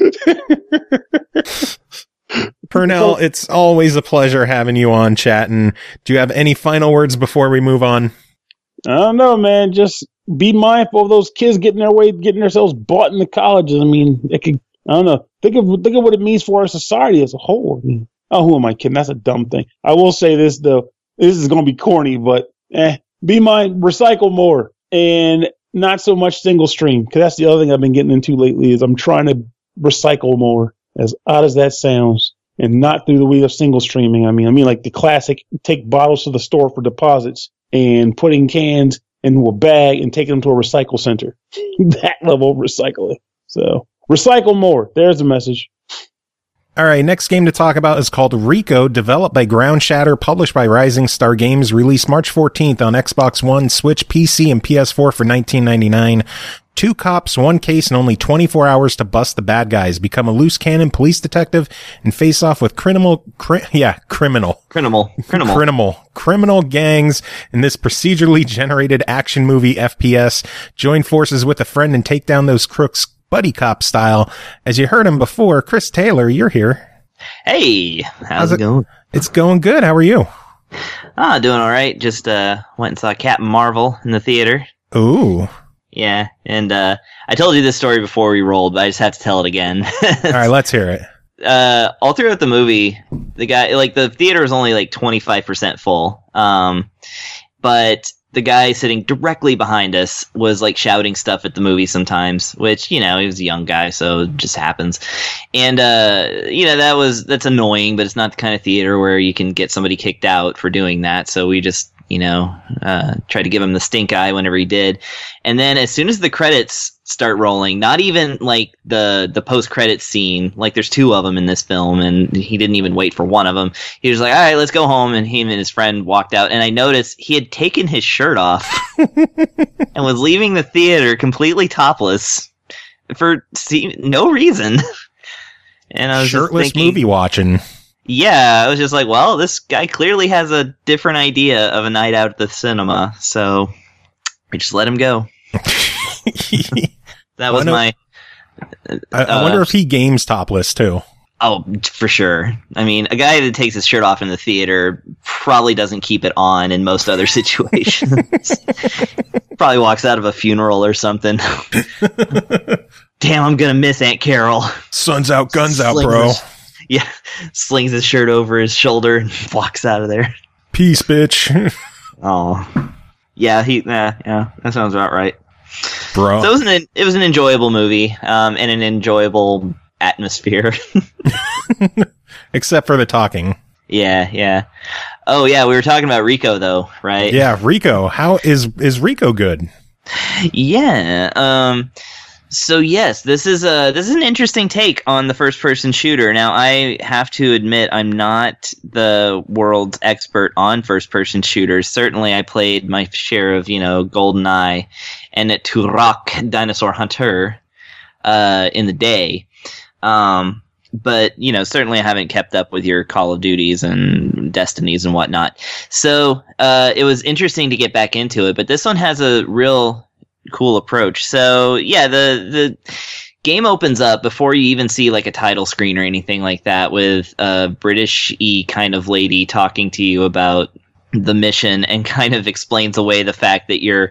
Purnell, it's always a pleasure having you on chatting. Do you have any final words before we move on?
I don't know, man. Just be mindful of those kids getting their way, getting themselves bought into colleges. I mean, it could, I don't know. Think of think of what it means for our society as a whole. I mean, oh, who am I kidding? That's a dumb thing. I will say this though. This is going to be corny, but eh, be mind, recycle more, and not so much single stream, because that's the other thing I've been getting into lately. Is I'm trying to recycle more. As odd as that sounds, and not through the way of single streaming. I mean, I mean like the classic: take bottles to the store for deposits and putting cans into a bag and taking them to a recycle center. That level of recycling. So recycle more. There's the message.
All right, next game to talk about is called Rico, developed by Ground Shatter, published by Rising Star Games, released March fourteenth on Xbox One, Switch, P C, and P S four for nineteen ninety-nine. Two cops, one case, and only twenty-four hours to bust the bad guys. Become a loose cannon police detective and face off with criminal, cri- yeah, criminal.
Criminal. Criminal.
Criminal. Criminal gangs in this procedurally generated action movie F P S. Join forces with a friend and take down those crooks buddy cop style. As you heard him before, Chris Taylor, you're here.
Hey, how's, how's
it
going?
It's going good. How are you?
Ah, doing all right. Just uh, went and saw Captain Marvel in the theater.
Ooh.
Yeah, and uh, I told you this story before we rolled, but I just have to tell it again.
All right, let's hear it.
Uh, all throughout the movie, the guy, like, the theater was only like twenty-five percent full. Um, but the guy sitting directly behind us was like shouting stuff at the movie sometimes, which, you know, he was a young guy, so it just happens. And, uh, you know, that was, that's annoying, but it's not the kind of theater where you can get somebody kicked out for doing that. So we just you know, uh, tried to give him the stink eye whenever he did. And then as soon as the credits start rolling, not even like the, the post-credits scene, like there's two of them in this film, and he didn't even wait for one of them. He was like, all right, let's go home. And he and his friend walked out, and I noticed he had taken his shirt off and was leaving the theater completely topless for see- no reason. And I was
shirtless
just thinking,
movie watching.
Yeah, I was just like, well, this guy clearly has a different idea of a night out at the cinema, so I just let him go. That was my...
Uh, I, I wonder if he games topless, too.
Oh, for sure. I mean, a guy that takes his shirt off in the theater probably doesn't keep it on in most other situations. Probably walks out of a funeral or something. Damn, I'm gonna miss Aunt Carol.
Sun's out, guns
Slings
out, bro.
His, yeah, slings his shirt over his shoulder and walks out of there.
Peace, bitch.
Oh, yeah, he, nah, yeah, that sounds about right.
Bro.
So it was an, it was an enjoyable movie, um, and an enjoyable atmosphere.
Except for the talking.
Yeah, yeah. Oh, yeah, we were talking about Rico, though, right?
Yeah, Rico. How is is Rico good?
Yeah. Um. So yes, this is a this is an interesting take on the first person shooter. Now, I have to admit, I'm not the world's expert on first person shooters. Certainly, I played my share of you know GoldenEye and Turok Dinosaur Hunter uh, in the day. Um. But, you know, certainly I haven't kept up with your Call of Duties and Destinies and whatnot. So uh, it was interesting to get back into it. But this one has a real cool approach. So, yeah, the the game opens up before you even see, like, a title screen or anything like that with a British-y kind of lady talking to you about the mission and kind of explains away the fact that you're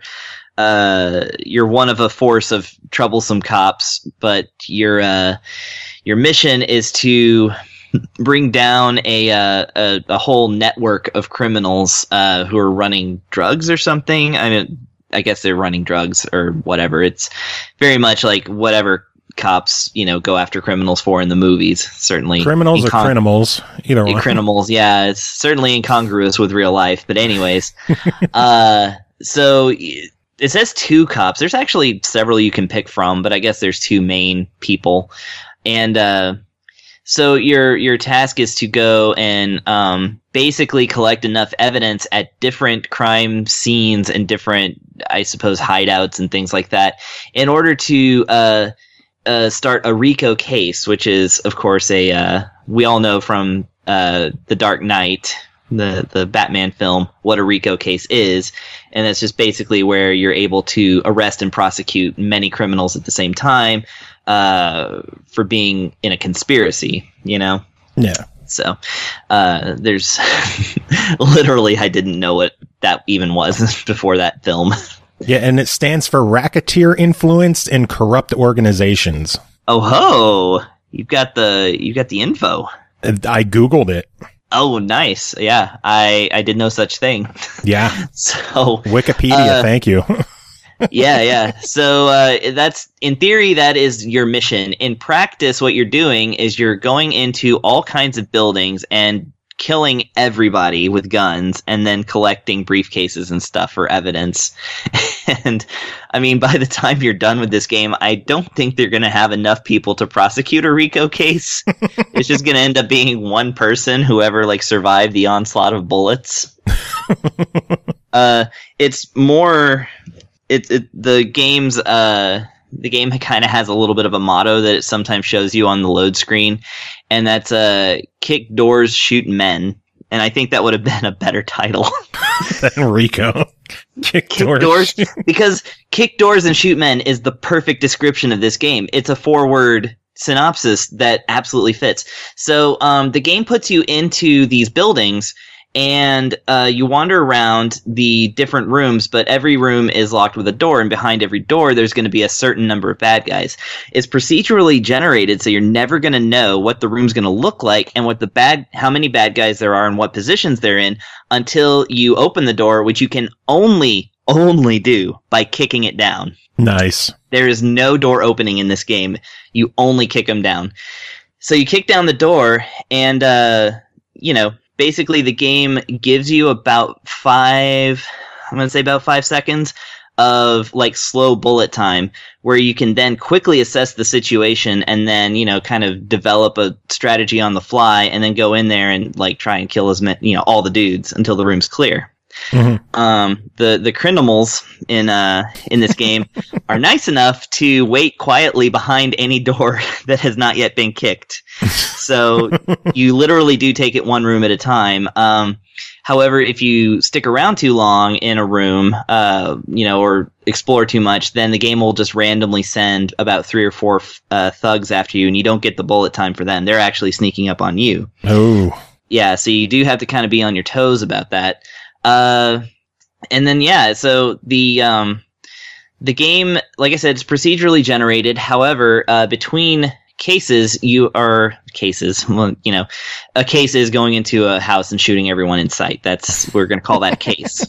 uh, you're one of a force of troublesome cops, but you're... Uh, Your mission is to bring down a uh, a, a whole network of criminals uh, who are running drugs or something. I mean, I guess they're running drugs or whatever. It's very much like whatever cops, you know, go after criminals for in the movies. Certainly,
criminals
incon-
or criminals, either one.
Criminals, yeah. It's certainly incongruous with real life. But anyways, uh, so. It says two cops. There's actually several you can pick from, but I guess there's two main people. And uh, so your your task is to go and um, basically collect enough evidence at different crime scenes and different, I suppose, hideouts and things like that in order to uh, uh, start a RICO case, which is, of course, a uh, we all know from uh, The Dark Knight, the the Batman film, what a RICO case is. And that's just basically where you're able to arrest and prosecute many criminals at the same time uh, for being in a conspiracy, you know?
Yeah.
So uh, there's literally, I didn't know what that even was before that film.
Yeah, and it stands for racketeer influenced and corrupt organizations.
Oh ho! You've got the you got the info.
I Googled it.
Oh, nice. Yeah, I, I did no such thing.
Yeah.
So
Wikipedia,
uh,
thank you.
yeah, yeah. So uh, that's, in theory, that is your mission. In practice, what you're doing is you're going into all kinds of buildings and killing everybody with guns and then collecting briefcases and stuff for evidence. And I mean, by the time you're done with this game, I don't think they're going to have enough people to prosecute a RICO case. It's just going to end up being one person, whoever like survived the onslaught of bullets. uh, it's more, it's it, the game's, uh, the game kind of has a little bit of a motto that it sometimes shows you on the load screen, and that's uh, kick doors, shoot men. And I think that would have been a better title
than RICO. Kick,
kick
doors,
doors because kick doors and shoot men is the perfect description of this game. It's a four-word synopsis that absolutely fits. So um, the game puts you into these buildings, and uh, you wander around the different rooms, but every room is locked with a door, and behind every door there's going to be a certain number of bad guys. It's procedurally generated, so you're never going to know what the room's going to look like and what the bad, how many bad guys there are and what positions they're in until you open the door, which you can only, only do by kicking it down.
Nice.
There is no door opening in this game. You only kick them down. So you kick down the door, and, uh, you know, basically the game gives you about five, I'm going to say about five seconds of like slow bullet time where you can then quickly assess the situation and then, you know, kind of develop a strategy on the fly and then go in there and like try and kill as many, you know, all the dudes until the room's clear. Mm-hmm. Um, the, the Crindlemals in, uh, in this game are nice enough to wait quietly behind any door that has not yet been kicked. So you literally do take it one room at a time. Um, however, if you stick around too long in a room, uh, you know, or explore too much, then the game will just randomly send about three or four, uh, thugs after you and you don't get the bullet time for them. They're actually sneaking up on you.
Oh.
Yeah. So you do have to kind of be on your toes about that. Uh, and then, yeah, so the, um, the game, like I said, is procedurally generated. However, uh, between cases, you are cases, well, you know, a case is going into a house and shooting everyone in sight. That's, we're going to call that a case.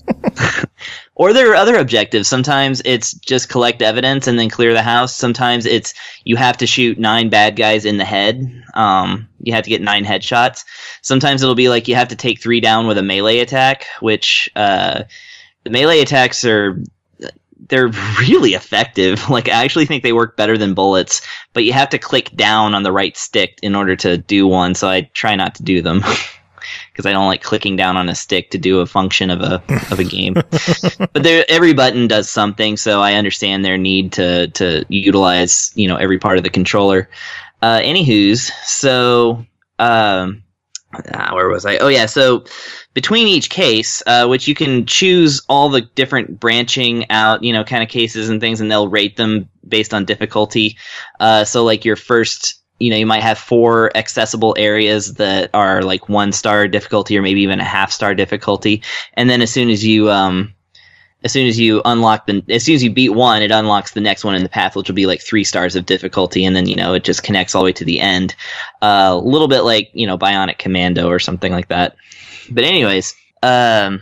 Or there are other objectives. Sometimes it's just collect evidence and then clear the house. Sometimes it's, you have to shoot nine bad guys in the head. Um, you have to get nine headshots. Sometimes it'll be like you have to take three down with a melee attack, which, uh, the melee attacks are, they're really effective. Like, I actually think they work better than bullets, but you have to click down on the right stick in order to do one, so I try not to do them. Because I don't like clicking down on a stick to do a function of a of a game. But there, every button does something, so I understand their need to to utilize, you know, every part of the controller. Uh, anywho's, so um, ah, where was I? Oh yeah, so between each case, uh, which you can choose all the different branching out, you know, kind of cases and things, and they'll rate them based on difficulty. Uh, so like your first, you know, you might have four accessible areas that are like one star difficulty or maybe even a half star difficulty. And then as soon as you, um, as soon as you unlock the, as soon as you beat one, it unlocks the next one in the path, which will be like three stars of difficulty. And then, you know, it just connects all the way to the end. Uh, a little bit like, you know, Bionic Commando or something like that. But anyways, um,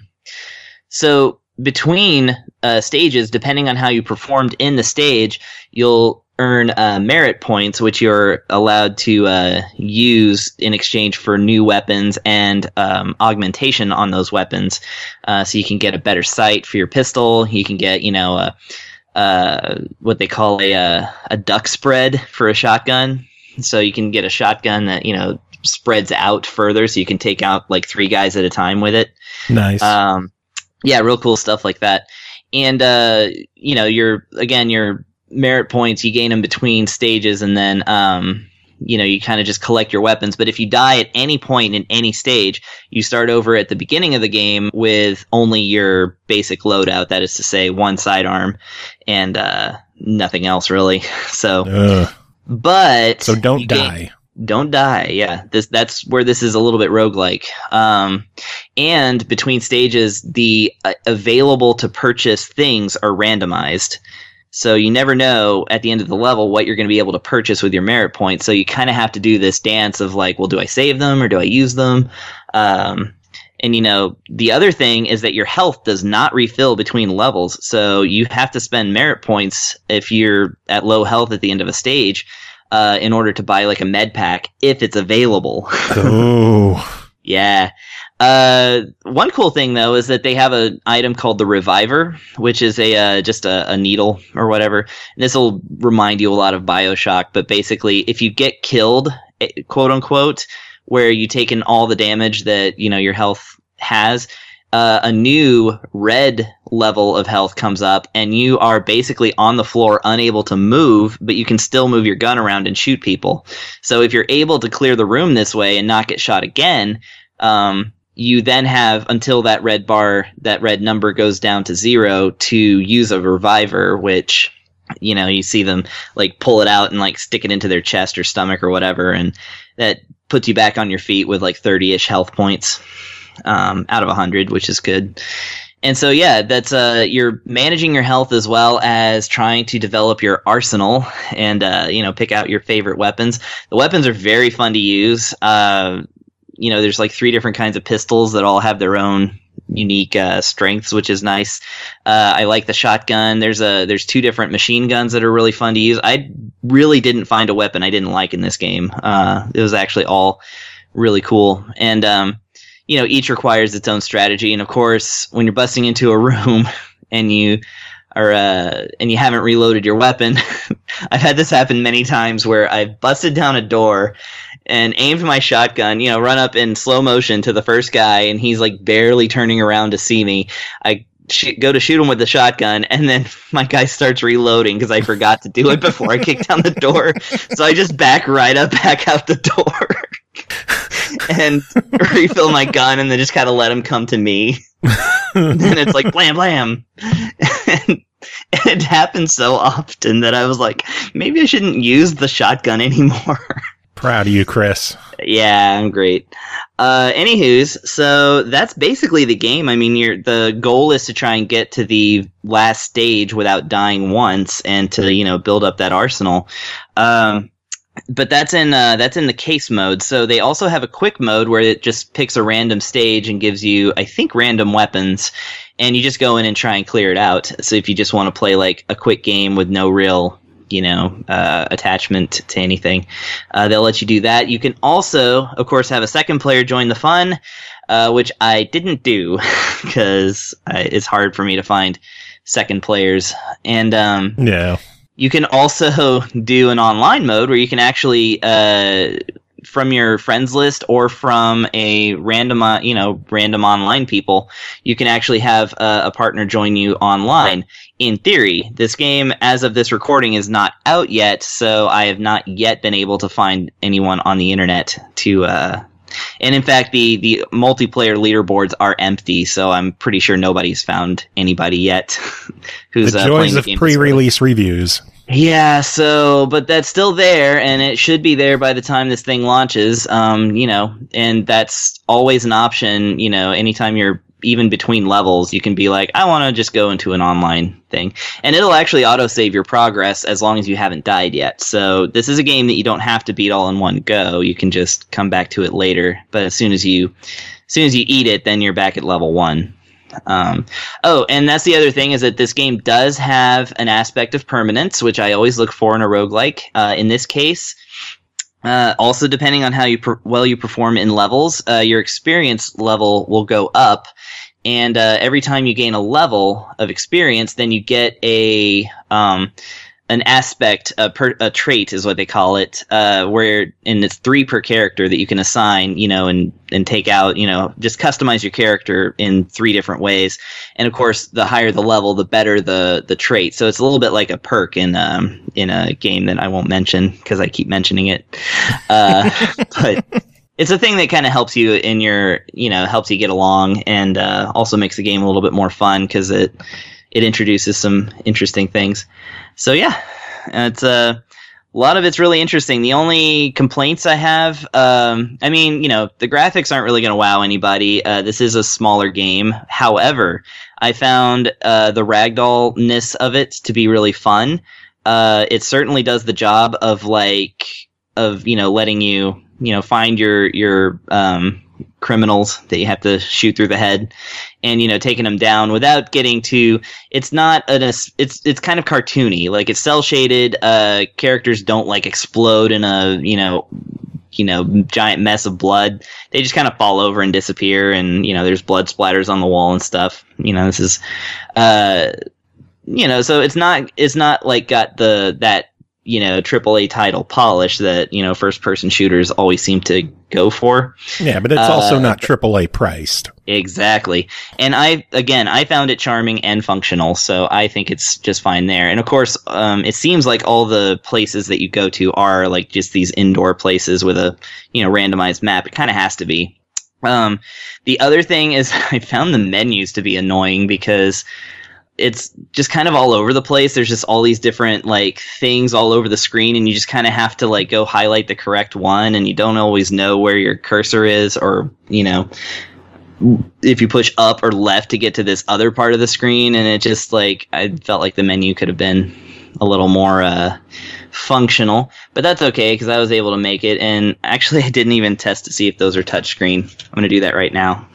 so between, uh, stages, depending on how you performed in the stage, you'll earn uh, merit points, which you're allowed to uh, use in exchange for new weapons and um, augmentation on those weapons. Uh, so you can get a better sight for your pistol. You can get, you know, a, uh, what they call a, a a duck spread for a shotgun. So you can get a shotgun that, you know, spreads out further, so you can take out like three guys at a time with it.
Nice.
Um, yeah, real cool stuff like that. And uh, you know, you're again, you're merit points, you gain them between stages, and then um you know, you kind of just collect your weapons. But if you die at any point in any stage, you start over at the beginning of the game with only your basic loadout, that is to say one sidearm and uh nothing else really. So
Ugh.
but
so don't
gain,
die
don't die yeah this that's where this is a little bit roguelike. Um and between stages, the uh, available to purchase things are randomized. So you never know at the end of the level what you're going to be able to purchase with your merit points. So you kind of have to do this dance of like, well, do I save them or do I use them? Um, and, you know, the other thing is that your health does not refill between levels. So you have to spend merit points if you're at low health at the end of a stage uh, in order to buy like a med pack if it's available.
Oh.
Yeah. Uh, one cool thing though is that they have an item called the Reviver, which is a uh, just a, a needle or whatever. This will remind you a lot of BioShock, but basically, if you get killed, quote unquote, where you taken all the damage that, you know, your health has, uh, a new red level of health comes up, and you are basically on the floor, unable to move, but you can still move your gun around and shoot people. So if you're able to clear the room this way and not get shot again, um, you then have until that red bar, that red number goes down to zero to use a reviver, which, you know, you see them like pull it out and like stick it into their chest or stomach or whatever. And that puts you back on your feet with like thirty-ish health points, um, out of a hundred, which is good. And so, yeah, that's, uh, you're managing your health as well as trying to develop your arsenal and, uh, you know, pick out your favorite weapons. The weapons are very fun to use. Uh, You know, there's like three different kinds of pistols that all have their own unique uh, strengths, which is nice. Uh, I like the shotgun. There's a there's two different machine guns that are really fun to use. I really didn't find a weapon I didn't like in this game. Uh, it was actually all really cool. And um, you know, each requires its own strategy. And of course, when you're busting into a room and you are uh, and you haven't reloaded your weapon, I've had this happen many times where I've busted down a door and aimed my shotgun, you know, run up in slow motion to the first guy, and he's like barely turning around to see me. I sh- go to shoot him with the shotgun, and then my guy starts reloading because I forgot to do it before I kicked down the door. So I just back right up, back out the door, and refill my gun, and then just kind of let him come to me. And it's like blam blam. And it happens so often that I was like, maybe I shouldn't use the shotgun anymore.
Proud of you, Chris.
Yeah, I'm great. Uh, anywho's, so that's basically the game. I mean, you're, the goal is to try and get to the last stage without dying once, and to, you know, build up that arsenal. Um, but that's in uh, that's in the case mode. So they also have a quick mode where it just picks a random stage and gives you, I think, random weapons, and you just go in and try and clear it out. So if you just want to play like a quick game with no real, you know, uh, attachment to anything, uh, they'll let you do that. You can also, of course, have a second player join the fun, uh, which I didn't do because it's hard for me to find second players. And um,
yeah,
you can also do an online mode where you can actually, uh, from your friends list or from a random, uh, you know, random online people, you can actually have uh, a partner join you online. In theory, this game, as of this recording, is not out yet, so I have not yet been able to find anyone on the internet to, uh, and in fact, the, the multiplayer leaderboards are empty, so I'm pretty sure nobody's found anybody yet who's
the
uh,
joys
playing the
of
game.
pre-release reviews.
Yeah, so, but that's still there, and it should be there by the time this thing launches, um, you know, and that's always an option, you know, anytime you're even between levels, you can be like, I want to just go into an online thing. And it'll actually autosave your progress as long as you haven't died yet. So this is a game that you don't have to beat all in one go. You can just come back to it later. But as soon as you, as soon as you eat it, then you're back at level one. Um, oh, and that's the other thing, is that this game does have an aspect of permanence, which I always look for in a roguelike. Uh, in this case, Uh, also, depending on how you per- well you perform in levels, uh, your experience level will go up, and uh, every time you gain a level of experience, then you get a um, an aspect, a, per- a trait is what they call it, uh, where, and it's three per character that you can assign, you know, and and take out, you know, just customize your character in three different ways. And of course, the higher the level, the better the the trait. So it's a little bit like a perk in um in a game that I won't mention because I keep mentioning it. Uh, but it's a thing that kind of helps you in your, you know, helps you get along, and uh, also makes the game a little bit more fun because it it introduces some interesting things. So yeah, it's a. Uh, A lot of it's really interesting. The only complaints I have, um, I mean, you know, the graphics aren't really going to wow anybody. Uh, this is a smaller game. However, I found uh, the ragdoll-ness of it to be really fun. Uh, it certainly does the job of, like, of, you know, letting you, you know, find your, your um, criminals that you have to shoot through the head, and, you know, taking them down without getting to, it's not an, it's, it's kind of cartoony, like it's cell shaded, uh, characters don't like explode in a, you know, you know, giant mess of blood. They just kind of fall over and disappear, and, you know, there's blood splatters on the wall and stuff. You know, this is, uh, you know, so it's not, it's not like got the, that, you know, triple A title polish that, you know, first person shooters always seem to go for.
Yeah, but it's also
uh,
not triple A priced.
Exactly. And I, again, I found it charming and functional, so I think it's just fine there. And of course, um, it seems like all the places that you go to are like just these indoor places with a, you know, randomized map. It kind of has to be. Um, the other thing is I found the menus to be annoying because it's just kind of all over the place. There's just all these different like things all over the screen, and you just kind of have to like go highlight the correct one, and you don't always know where your cursor is, or, you know, if you push up or left to get to this other part of the screen. And it just like, I felt like the menu could have been a little more uh, functional, but that's okay because I was able to make it. And actually I didn't even test to see if those are touchscreen. I'm going to do that right now.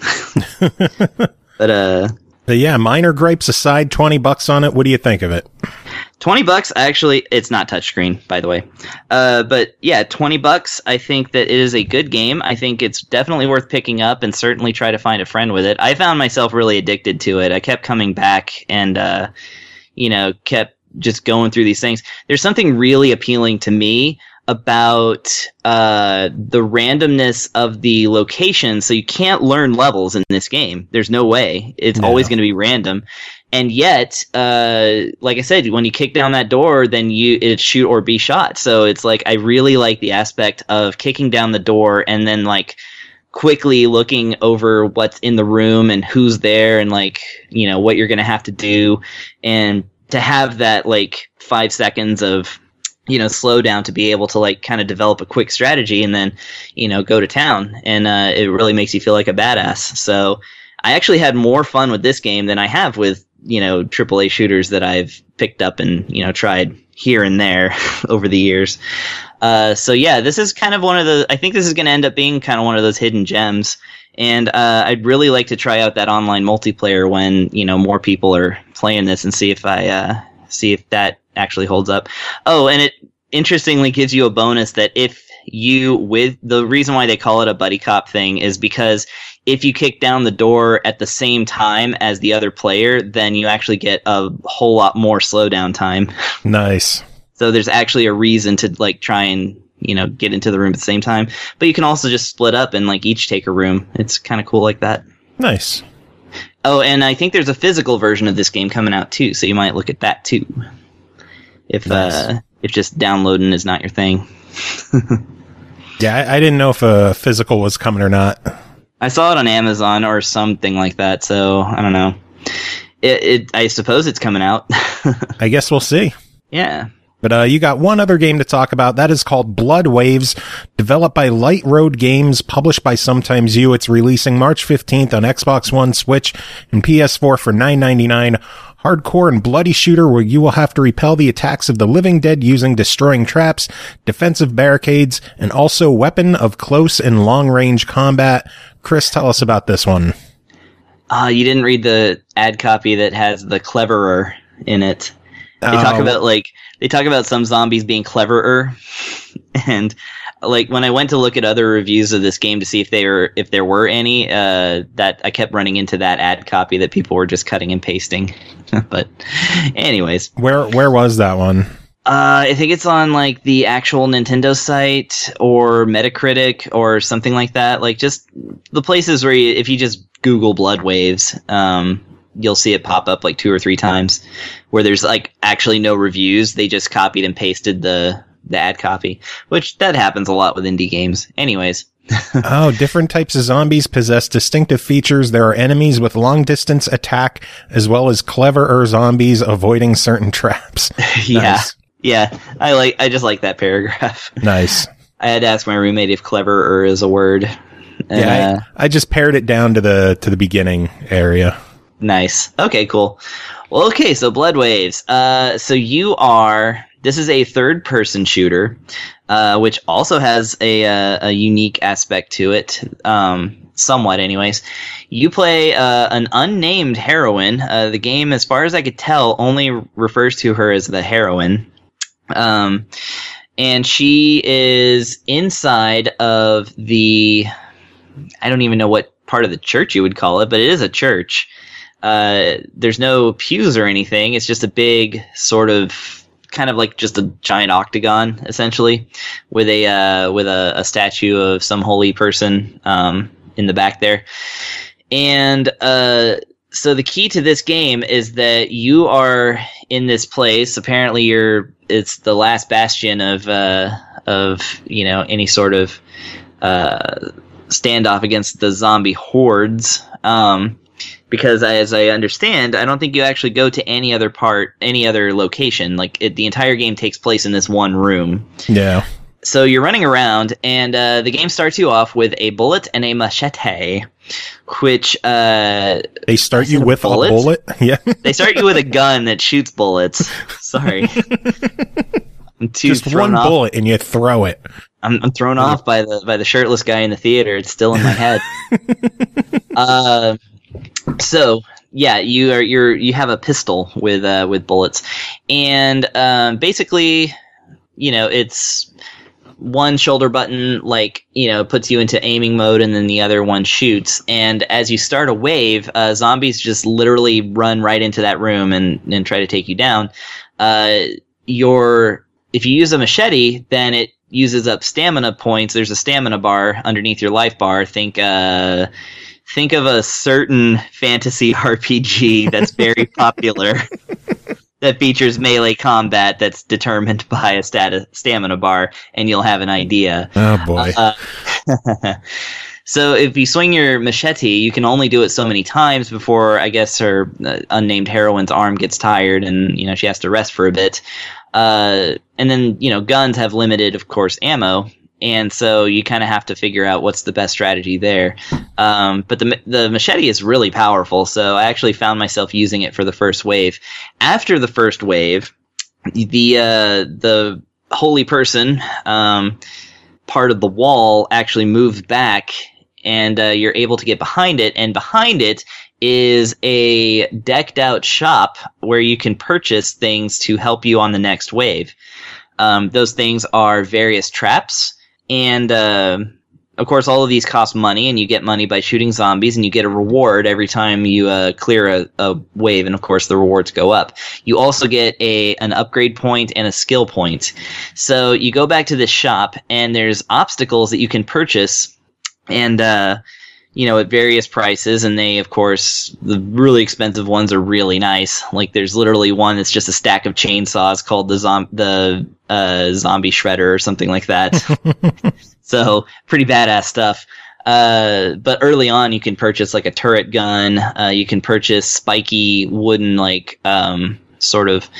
but, uh,
But yeah, minor gripes aside, twenty bucks on it. What do you think of it?
twenty bucks, actually, it's not touchscreen, by the way. Uh, but yeah, twenty bucks, I think that it is a good game. I think it's definitely worth picking up and certainly try to find a friend with it. I found myself really addicted to it. I kept coming back and, uh, you know, kept just going through these things. There's something really appealing to me about uh, the randomness of the location. So you can't learn levels in this game. There's no way. It's
No.
always going to be random. And yet, uh, like I said, when you kick down that door, then you it's shoot or be shot. So it's like I really like the aspect of kicking down the door and then like quickly looking over what's in the room and who's there and like, you know, what you're going to have to do. And to have that like five seconds of, you know, slow down to be able to like kind of develop a quick strategy and then, you know, go to town. And uh, it really makes you feel like a badass. So I actually had more fun with this game than I have with, you know, triple A shooters that I've picked up and, you know, tried here and there over the years. Uh, so yeah, this is kind of one of the, I think this is going to end up being kind of one of those hidden gems. And uh, I'd really like to try out that online multiplayer when, you know, more people are playing this and see if I, uh, see if that actually holds up. Oh, and it interestingly gives you a bonus that if you, with the reason why they call it a buddy cop thing is because if you kick down the door at the same time as the other player, then you actually get a whole lot more slowdown time.
Nice.
So there's actually a reason to like try and, you know, get into the room at the same time. But you can also just split up and like each take a room. It's kind of cool like that.
Nice.
Oh, and I think there's a physical version of this game coming out too, so you might look at that too. If
Nice.
uh, if just downloading is not your thing.
Yeah, I, I didn't know if a physical was coming or not.
I saw it on Amazon or something like that, so I don't know. It, it I suppose it's coming out.
I guess we'll see.
Yeah.
But uh, you got one other game to talk about. That is called Blood Waves, developed by Light Road Games, published by Sometimes You. It's releasing March fifteenth on Xbox One, Switch, and P S four for nine ninety-nine. Hardcore and bloody shooter where you will have to repel the attacks of the living dead using destroying traps, defensive barricades, and also weapon of close and long-range combat. Chris, tell us about this one.
Uh, you didn't read the ad copy that has the cleverer in it. They talk
Oh.
about like they talk about some zombies being cleverer, and like when I went to look at other reviews of this game to see if they were if there were any, uh, that I kept running into that ad copy that people were just cutting and pasting. But anyways,
Where where was that one?
uh, I think it's on like the actual Nintendo site or Metacritic or something like that. Like just the places where you, if you just Google Blood Waves, um, you'll see it pop up like two or three times where there's like actually no reviews. They just copied and pasted the, the ad copy, which that happens a lot with indie games. Anyways.
Oh, different types of zombies possess distinctive features. There are enemies with long distance attack as well as cleverer zombies avoiding certain traps.
Yeah.
Nice.
Yeah. I like, I just like that paragraph.
Nice.
I had to ask my roommate if cleverer is a word. And,
Yeah,
uh,
I, I just pared it down to the to the beginning area.
Nice. Okay, cool. Well, okay, so Blood Waves. Uh, so you are, this is a third person shooter, uh, which also has a, uh, a unique aspect to it, um, somewhat anyways. You play uh, an unnamed heroine. Uh, the game, as far as I could tell, only refers to her as the heroine. Um, and she is inside of the, I don't even know what part of the church you would call it, but it is a church. Uh, there's no pews or anything. It's just a big sort of kind of like just a giant octagon, essentially, with a uh, with a, a statue of some holy person um, in the back there. And uh, so the key to this game is that you are in this place. Apparently, you're it's the last bastion of uh, of you know any sort of uh, standoff against the zombie hordes. Um, Because as I understand, I don't think you actually go to any other part, any other location. Like it, the entire game takes place in this one room.
Yeah.
So you're running around, and uh, the game starts you off with a bullet and a machete, which uh,
They start
Is
you
it a
with
bullet?
a bullet. Yeah.
they start you with a gun that shoots bullets. Sorry, I'm too
Just
thrown
one
off.
bullet and you throw it.
I'm, I'm thrown off by the by the shirtless guy in the theater. It's still in my head. uh, so yeah, you are you're you have a pistol with uh, with bullets, and um, basically, you know, it's one shoulder button, like, you know, puts you into aiming mode, and then the other one shoots. And as you start a wave, uh, zombies just literally run right into that room and, and try to take you down. Uh, your if you use a machete, then it uses up stamina points. There's a stamina bar underneath your life bar. Think, uh, think of a certain fantasy R P G that's very popular. That features melee combat that's determined by a stat- stamina bar, and you'll have an idea.
Oh, boy.
Uh, so if you swing your machete, you can only do it so many times before, I guess, her uh, unnamed heroine's arm gets tired and, you know, she has to rest for a bit. Uh, and then, you know, guns have limited, of course, ammo. And so you kind of have to figure out what's the best strategy there. Um, but the the machete is really powerful, so I actually found myself using it for the first wave. After the first wave, the uh, the holy person um, part of the wall actually moves back, and uh, you're able to get behind it. And behind it is a decked out shop where you can purchase things to help you on the next wave. Um, those things are various traps. And, uh, of course, all of these cost money, and you get money by shooting zombies, and you get a reward every time you uh, clear a, a wave, and, of course, the rewards go up. You also get a an upgrade point and a skill point. So you go back to this shop, and there's obstacles that you can purchase, and, uh, you know, at various prices, and they, of course, the really expensive ones are really nice. Like, there's literally one that's just a stack of chainsaws called the zom- the uh, zombie shredder or something like that. So, pretty badass stuff. Uh, but early on, you can purchase, like, a turret gun. Uh, you can purchase spiky wooden, like, um, sort of,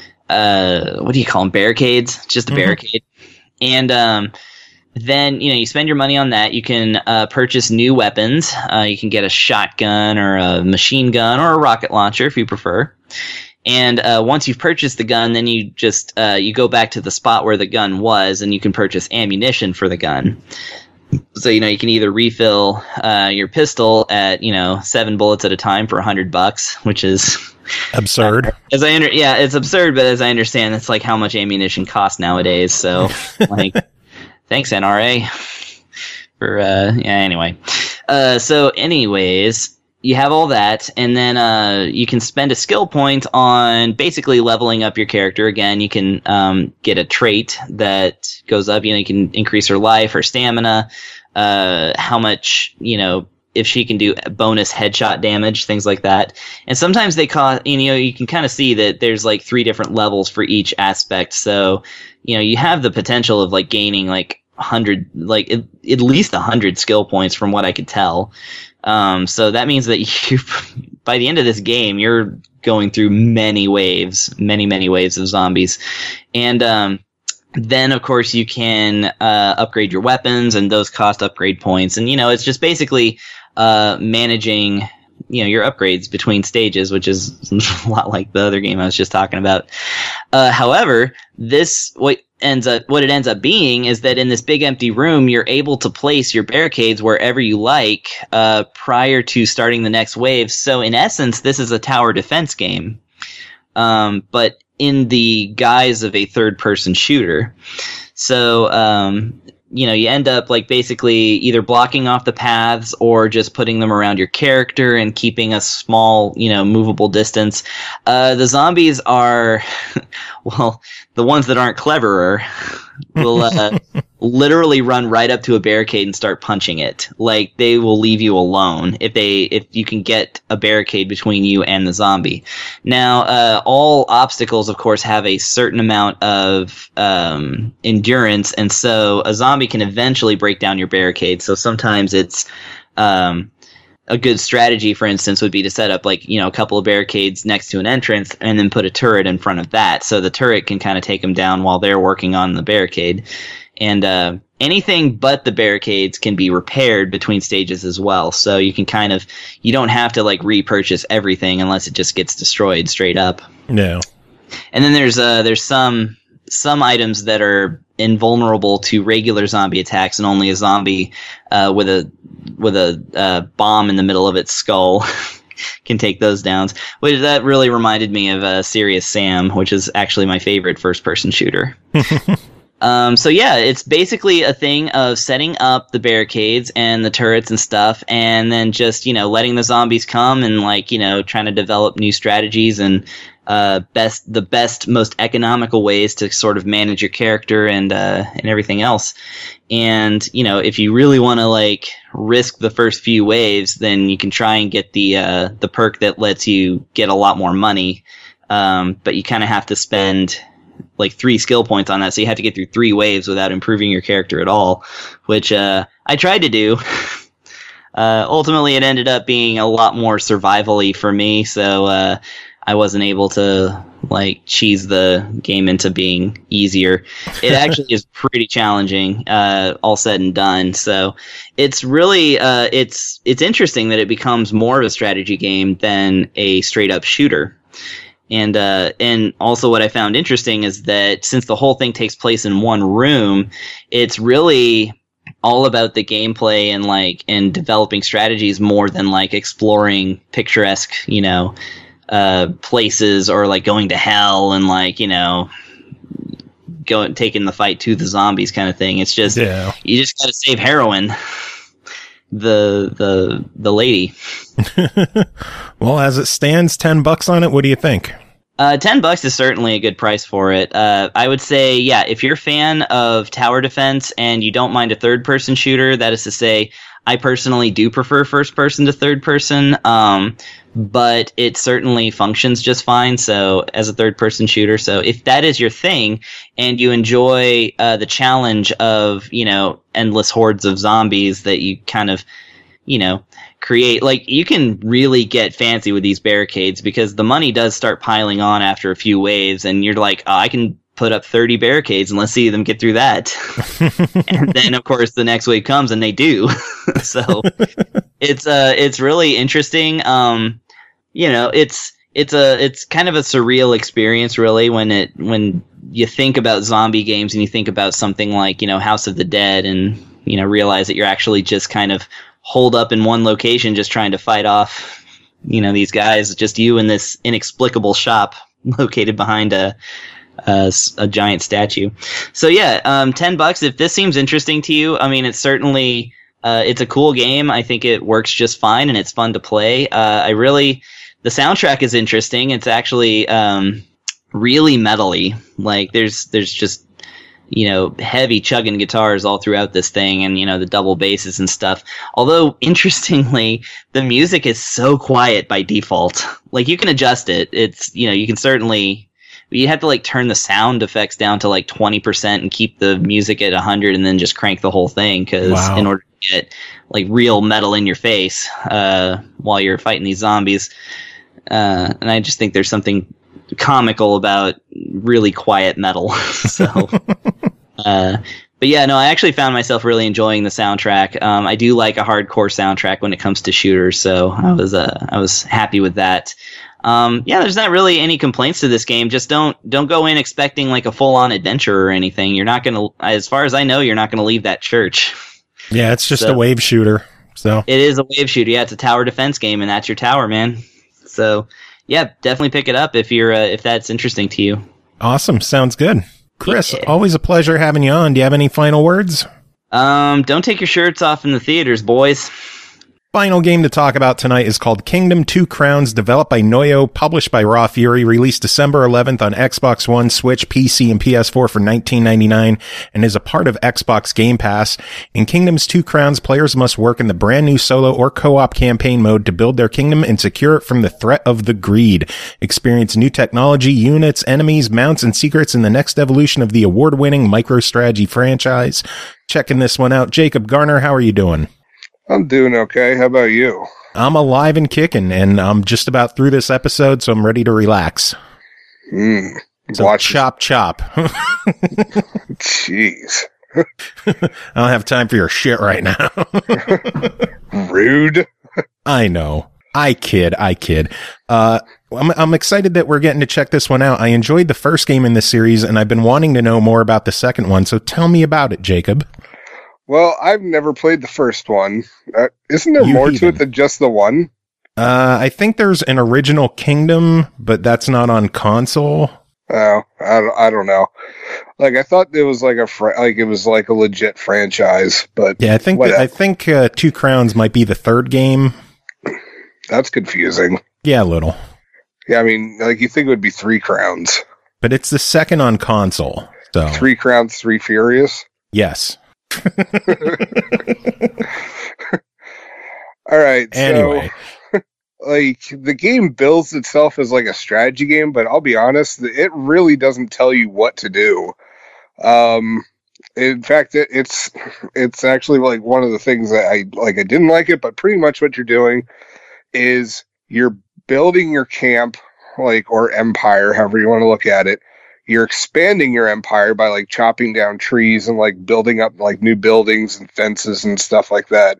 uh, what do you call them? Barricades? Just a mm-hmm. barricade. And, um... then, you know, you spend your money on that. You can uh, purchase new weapons. Uh, you can get a shotgun or a machine gun or a rocket launcher if you prefer. And uh, once you've purchased the gun, then you just uh, you go back to the spot where the gun was, and you can purchase ammunition for the gun. So, you know, you can either refill uh, your pistol at, you know, seven bullets at a time for a hundred bucks, which is
absurd.
Uh, as I under- yeah, it's absurd, but as I understand, that's like how much ammunition costs nowadays. So, like. Thanks, N R A, for, uh, yeah, anyway. Uh, so anyways, you have all that, and then uh, you can spend a skill point on basically leveling up your character. Again, you can um, get a trait that goes up. You know, you can increase her life, her stamina, uh, how much, you know, if she can do bonus headshot damage, things like that. And sometimes they cost, you know, you can kind of see that there's like three different levels for each aspect. So, you know, you have the potential of like gaining like one hundred, like at, at least one hundred skill points from what I could tell. Um, so that means that you, by the end of this game, you're going through many waves, many, many waves of zombies. And, um, then, of course, you can uh, upgrade your weapons, and those cost upgrade points. And, you know, it's just basically uh, managing, you know, your upgrades between stages, which is a lot like the other game I was just talking about. Uh, however, this what ends up what it ends up being is that in this big empty room, you're able to place your barricades wherever you like uh, prior to starting the next wave. So, in essence, this is a tower defense game. Um, but in the guise of a third-person shooter. So, um, you know, you end up, like, basically either blocking off the paths or just putting them around your character and keeping a small, you know, movable distance. Uh, the zombies are, well, the ones that aren't cleverer will uh, literally run right up to a barricade and start punching it. Like, they will leave you alone if they if you can get a barricade between you and the zombie. Now, uh, all obstacles, of course, have a certain amount of um, endurance, and so a zombie can eventually break down your barricade. So sometimes it's um, a good strategy, for instance, would be to set up, like, you know, a couple of barricades next to an entrance and then put a turret in front of that. So the turret can kind of take them down while they're working on the barricade. And uh, anything but the barricades can be repaired between stages as well. So you can kind of, you don't have to, like, repurchase everything unless it just gets destroyed straight up.
No.
And then there's uh, there's some some items that are invulnerable to regular zombie attacks, and only a zombie uh, with a with a uh, bomb in the middle of its skull can take those downs. Which that really reminded me of uh, Serious Sam, which is actually my favorite first-person shooter. Um, so yeah, it's basically a thing of setting up the barricades and the turrets and stuff, and then just, you know, letting the zombies come and, like, you know, trying to develop new strategies and uh, best the best, most economical ways to sort of manage your character and uh, and everything else. And, you know, if you really want to, like, risk the first few waves, then you can try and get the uh, the perk that lets you get a lot more money, um, but you kind of have to spend like three skill points on that, so you have to get through three waves without improving your character at all, which uh, I tried to do. uh, ultimately, it ended up being a lot more survival-y for me, so uh, I wasn't able to like cheese the game into being easier. It actually is pretty challenging, uh, all said and done. So it's really uh, it's it's interesting that it becomes more of a strategy game than a straight-up shooter. And uh, and also what I found interesting is that since the whole thing takes place in one room, it's really all about the gameplay and like and developing strategies more than like exploring picturesque, you know, uh, places or like going to hell and like, you know, going taking the fight to the zombies kind of thing. It's just yeah. You just got to save heroin. the the the lady.
Well, as it stands, ten bucks on it. What do you think?
Uh, ten bucks is certainly a good price for it. Uh, I would say, yeah, if you're a fan of tower defense and you don't mind a third-person shooter, that is to say, I personally do prefer first-person to third-person, um, but it certainly functions just fine. So as a third-person shooter, so if that is your thing and you enjoy uh, the challenge of, you know, endless hordes of zombies that you kind of, you know, create, like, you can really get fancy with these barricades because the money does start piling on after a few waves, and you're like, oh, I can put up thirty barricades and let's see them get through that. And then of course the next wave comes and they do. So it's uh it's really interesting. Um you know, it's it's a it's kind of a surreal experience really when it when you think about zombie games and you think about something like, you know, House of the Dead, and you know, realize that you're actually just kind of holed up in one location just trying to fight off, you know, these guys, just you in this inexplicable shop located behind a Uh, a giant statue. So yeah, um, ten bucks. If this seems interesting to you, I mean, it's certainly uh, it's a cool game. I think it works just fine and it's fun to play. Uh, I really, the soundtrack is interesting. It's actually um, really metal-y. Like there's there's just, you know, heavy chugging guitars all throughout this thing, and you know, the double basses and stuff. Although interestingly, the music is so quiet by default. Like you can adjust it. It's, you know, you can certainly. You have to like turn the sound effects down to like twenty percent and keep the music at one hundred and then just crank the whole thing, because wow. In order to get like real metal in your face uh, while you're fighting these zombies. Uh, and I just think there's something comical about really quiet metal. So, uh, but yeah, no, I actually found myself really enjoying the soundtrack. Um, I do like a hardcore soundtrack when it comes to shooters, so I was uh, I was happy with that. Um, yeah, there's not really any complaints to this game. Just don't don't go in expecting like a full-on adventure or anything. You're not gonna, as far as I know, you're not gonna leave that church.
Yeah, it's just
so,
a wave shooter. So
it is a wave shooter. Yeah, it's a tower defense game, and that's your tower, man. So yeah, definitely pick it up if you're uh, if that's interesting to you.
Awesome, sounds good. Chris,
yeah.
Always a pleasure having you on. Do you have any final words?
Um, don't take your shirts off in the theaters, boys.
Final game to talk about tonight is called Kingdom Two Crowns, developed by Noyo, published by Raw Fury, released December eleventh on Xbox One, Switch, P C, and P S four for nineteen ninety-nine, and is a part of Xbox Game Pass. In Kingdoms Two Crowns, players must work in the brand new solo or co-op campaign mode to build their kingdom and secure it from the threat of the Greed. Experience new technology, units, enemies, mounts, and secrets in the next evolution of the award-winning MicroStrategy franchise. Checking this one out. Jacob Garner, how are you doing?
I'm doing okay. How about you?
I'm alive and kicking, and I'm just about through this episode, so I'm ready to relax.
Mm,
so
watch
chop, chop.
Jeez.
I don't have time for your shit right now.
Rude.
I know. I kid. I kid. Uh, I'm, I'm excited that we're getting to check this one out. I enjoyed the first game in this series, and I've been wanting to know more about the second one, so tell me about it, Jacob.
Well, I've never played the first one. Uh, isn't there
You
more
heathen.
to it than just the one?
Uh, I think there's an original Kingdom, but that's not on console.
Oh, I don't, I don't know. Like, I thought it was like a fr- like it was like a legit franchise, but
Yeah, I think that, I think uh, Two Crowns might be the third game.
That's confusing.
Yeah, a little.
Yeah, I mean, like you think it would be Three Crowns,
but it's the second on console. So
Three Crowns, Three Furious.
Yes.
All right.
Anyway.
So, like, the game builds itself as like a strategy game, but I'll be honest, it really doesn't tell you what to do. Um, in fact, it, it's it's actually like one of the things that I like. I didn't like it, but pretty much what you're doing is you're building your camp, like, or empire, however you want to look at it. You're expanding your empire by like chopping down trees and like building up like new buildings and fences and stuff like that.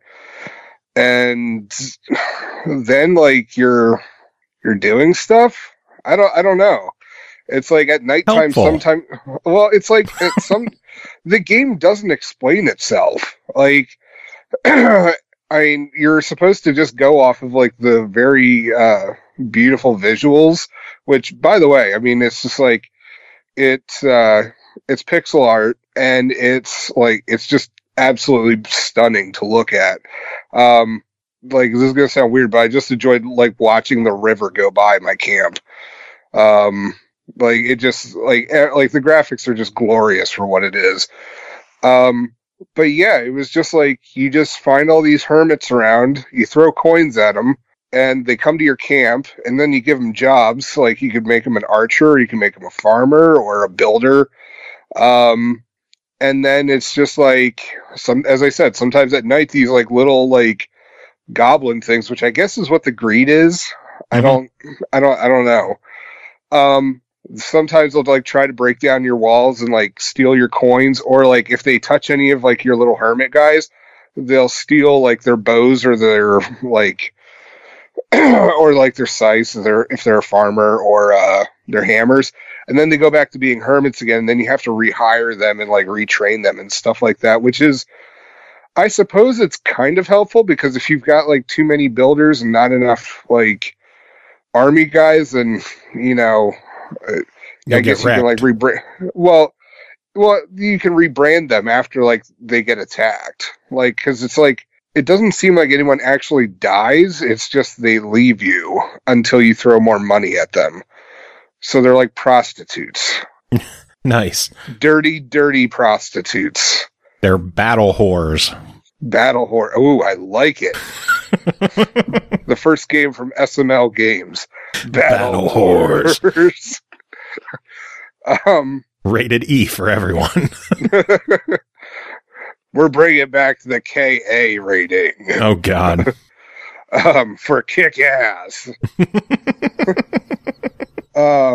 And then like you're you're doing stuff. I don't I don't know. It's like at nighttime sometime. Well, it's like it's some the game doesn't explain itself. Like I mean, you're supposed to just go off of like the very uh, beautiful visuals. Which, by the way, I mean it's just like it's uh, it's pixel art and it's like it's just absolutely stunning to look at. Um, like, this is gonna sound weird, but I just enjoyed like watching the river go by my camp. Um, like it just like like the graphics are just glorious for what it is. Um, but yeah, it was just like you just find all these hermits around, you throw coins at them, and they come to your camp, and then you give them jobs. Like you could make them an archer, or you can make them a farmer or a builder. Um, And then it's just like some, as I said, sometimes at night these like little like goblin things, which I guess is what the greed is. Mm-hmm. I don't, I don't, I don't know. Um, sometimes they'll like try to break down your walls and like steal your coins, or like if they touch any of like your little hermit guys, they'll steal like their bows or their like, or like their scythes if they're if they're a farmer, or uh, their hammers. And then they go back to being hermits again, and then you have to rehire them and like retrain them and stuff like that, which is, I suppose it's kind of helpful, because if you've got like too many builders and not enough like army guys, then, you know,
You'll
I guess you
wrecked.
can like rebrand. Well, well, you can rebrand them after like they get attacked, like, because it's like, it doesn't seem like anyone actually dies. It's just they leave you until you throw more money at them. So they're like prostitutes.
Nice.
Dirty, dirty prostitutes.
They're battle whores.
Battle whore. Ooh, I like it. The first game from S M L Games. Battle,
Battle whores.
whores. um,
Rated E for everyone.
We're bringing back the K A rating.
Oh, God.
um, for kick-ass. Um,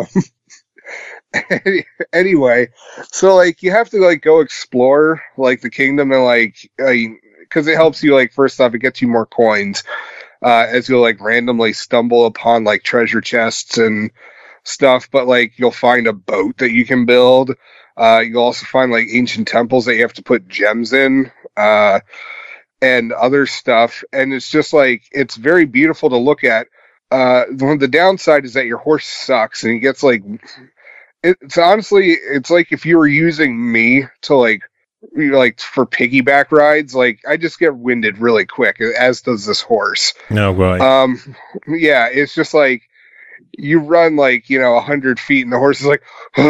anyway, so like you have to like go explore like the kingdom, and like because it helps you, like, first off, it gets you more coins uh, as you'll like randomly stumble upon like treasure chests and stuff. But like you'll find a boat that you can build. Uh, you'll also find like ancient temples that you have to put gems in. Uh, and other stuff, and it's just like it's very beautiful to look at. Uh, the, the downside is that your horse sucks, and he gets like it's honestly it's like if you were using me to like you know, like for piggyback rides, like I just get winded really quick, as does this horse.
No boy.
Um, yeah, it's just like you run like you know a hundred feet, and the horse is like.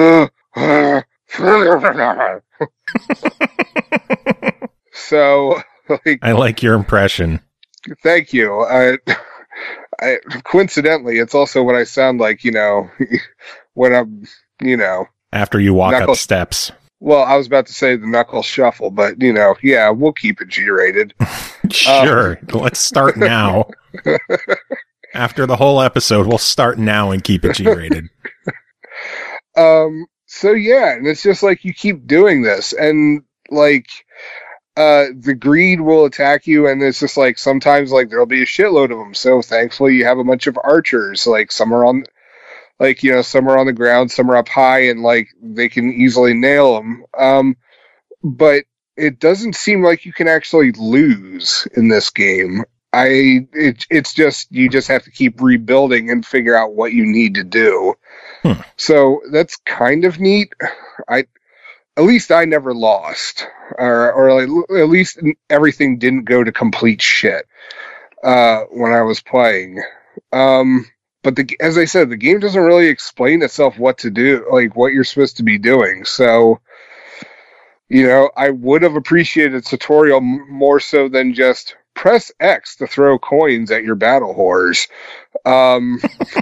So, like,
I like your impression.
Thank you. I, I, coincidentally, it's also what I sound like, you know, when I'm, you know.
After you walk
knuckle,
up steps.
Well, I was about to say the knuckle shuffle, but, you know, yeah, we'll keep it G-rated.
Sure.
Um,
Let's start now. After the whole episode, we'll start now and keep it G-rated.
Um. So, yeah, and it's just like you keep doing this, and, like... Uh, the greed will attack you, and it's just like sometimes like there'll be a shitload of them. So thankfully, you have a bunch of archers. Like some are on, like you know, some are on the ground, some are up high, and like they can easily nail them. Um, but it doesn't seem like you can actually lose in this game. I it, it's just you just have to keep rebuilding and figure out what you need to do. Hmm. So that's kind of neat. I at least I never lost, or or like, at least everything didn't go to complete shit uh, when I was playing. Um, but the, as I said, the game doesn't really explain itself what to do, like what you're supposed to be doing. So, you know, I would have appreciated a tutorial m- more so than just press X to throw coins at your battle whores. Um,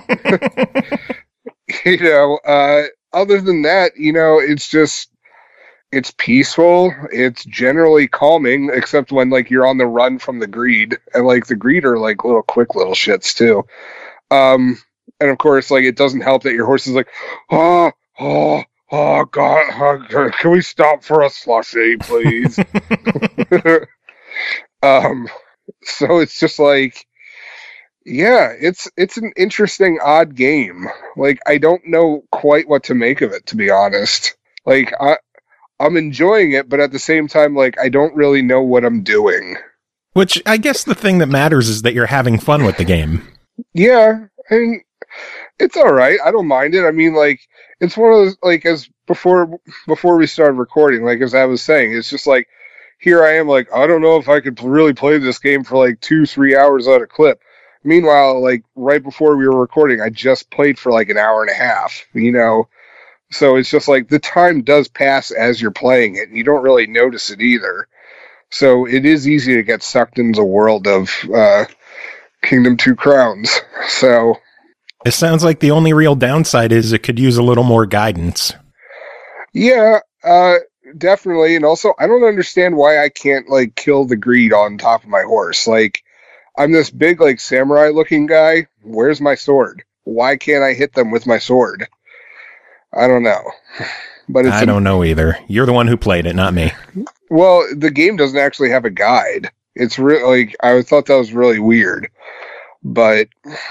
you know, uh, other than that, you know, it's just, it's peaceful. It's generally calming, except when like you're on the run from the greed, and like the greed are like little quick little shits too. Um, and of course, like it doesn't help that your horse is like, oh, oh, oh, God, oh, can we stop for a slushy, please? um, so it's just like, yeah, it's it's an interesting, odd game. Like I don't know quite what to make of it, to be honest. Like I. I'm enjoying it, but at the same time, like, I don't really know what I'm doing.
Which, I guess the thing that matters is that you're having fun with the game.
Yeah, I mean, it's alright. I don't mind it. I mean, like, it's one of those, like, as before, before we started recording, like, as I was saying, it's just like, here I am, like, I don't know if I could really play this game for, like, two, three hours at a clip. Meanwhile, like, right before we were recording, I just played for, like, an hour and a half, you know? So it's just like the time does pass as you're playing it, and you don't really notice it either. So it is easy to get sucked into the world of uh, Kingdom Two Crowns. So
it sounds like the only real downside is it could use a little more guidance.
Yeah, uh, definitely. And also, I don't understand why I can't like kill the greed on top of my horse. Like, I'm this big like samurai-looking guy. Where's my sword? Why can't I hit them with my sword? I don't know, but it's
I don't a, know either. You're the one who played it, not me.
Well, the game doesn't actually have a guide. It's really like I thought that was really weird, but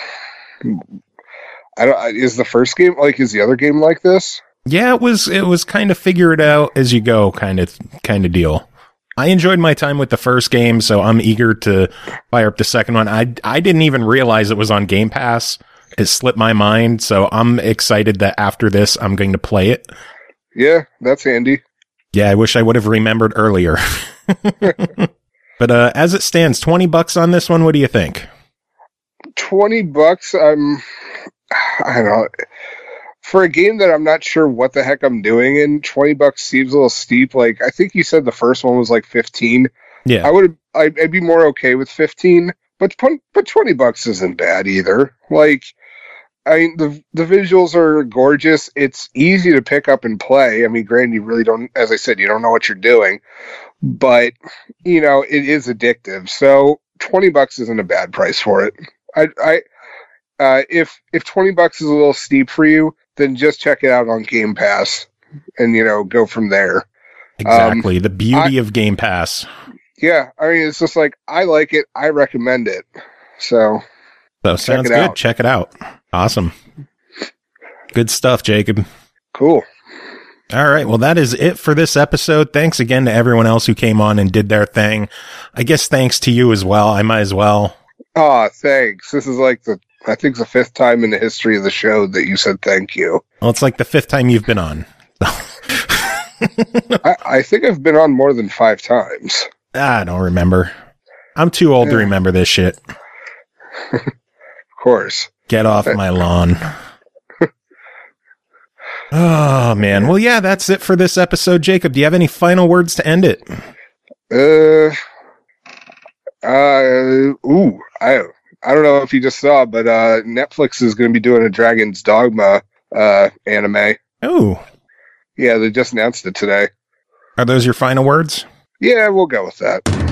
I don't. Is the first game like? Is the other game like this?
Yeah, it was. It was kind of figure it out as you go, kind of kind of deal. I enjoyed my time with the first game, so I'm eager to fire up the second one. I I didn't even realize it was on Game Pass. It slipped my mind, so I'm excited that after this, I'm going to play it.
Yeah, that's handy.
Yeah, I wish I would have remembered earlier. But uh, as it stands, twenty bucks on this one, what do you think?
twenty bucks, I'm, I don't know. For a game that I'm not sure what the heck I'm doing in, twenty bucks seems a little steep. Like, I think you said the first one was like fifteen.
Yeah.
I would, I'd, I'd be more okay with fifteen, but, but twenty bucks isn't bad either. Like, I mean, the the visuals are gorgeous. It's easy to pick up and play. I mean, granted, you really don't, as I said, you don't know what you're doing, but, you know, it is addictive. So twenty bucks isn't a bad price for it. I, I, uh, if, if twenty bucks is a little steep for you, then just check it out on Game Pass and, you know, go from there.
Exactly. Um, the beauty
I,
of Game Pass.
Yeah. I mean, it's just like, I like it. I recommend it. So.
So sounds good. Out. Check it out. Awesome. Good stuff, Jacob.
Cool.
All right. Well, that is it for this episode. Thanks again to everyone else who came on and did their thing. I guess thanks to you as well. I might as well.
Oh, thanks. This is like the, I think the fifth time in the history of the show that you said thank you.
Well, it's like the fifth time you've been on.
I, I think I've been on more than five times.
I don't remember. I'm too old yeah. to remember this shit.
Of course.
Get off my lawn. Oh, man. Well, yeah, that's it for this episode. Jacob, do you have any final words to end it?
Uh, uh, ooh, I, I don't know if you just saw, but uh, Netflix is going to be doing a Dragon's Dogma uh, anime.
Oh.
Yeah, they just announced it today.
Are those your final words?
Yeah, we'll go with that.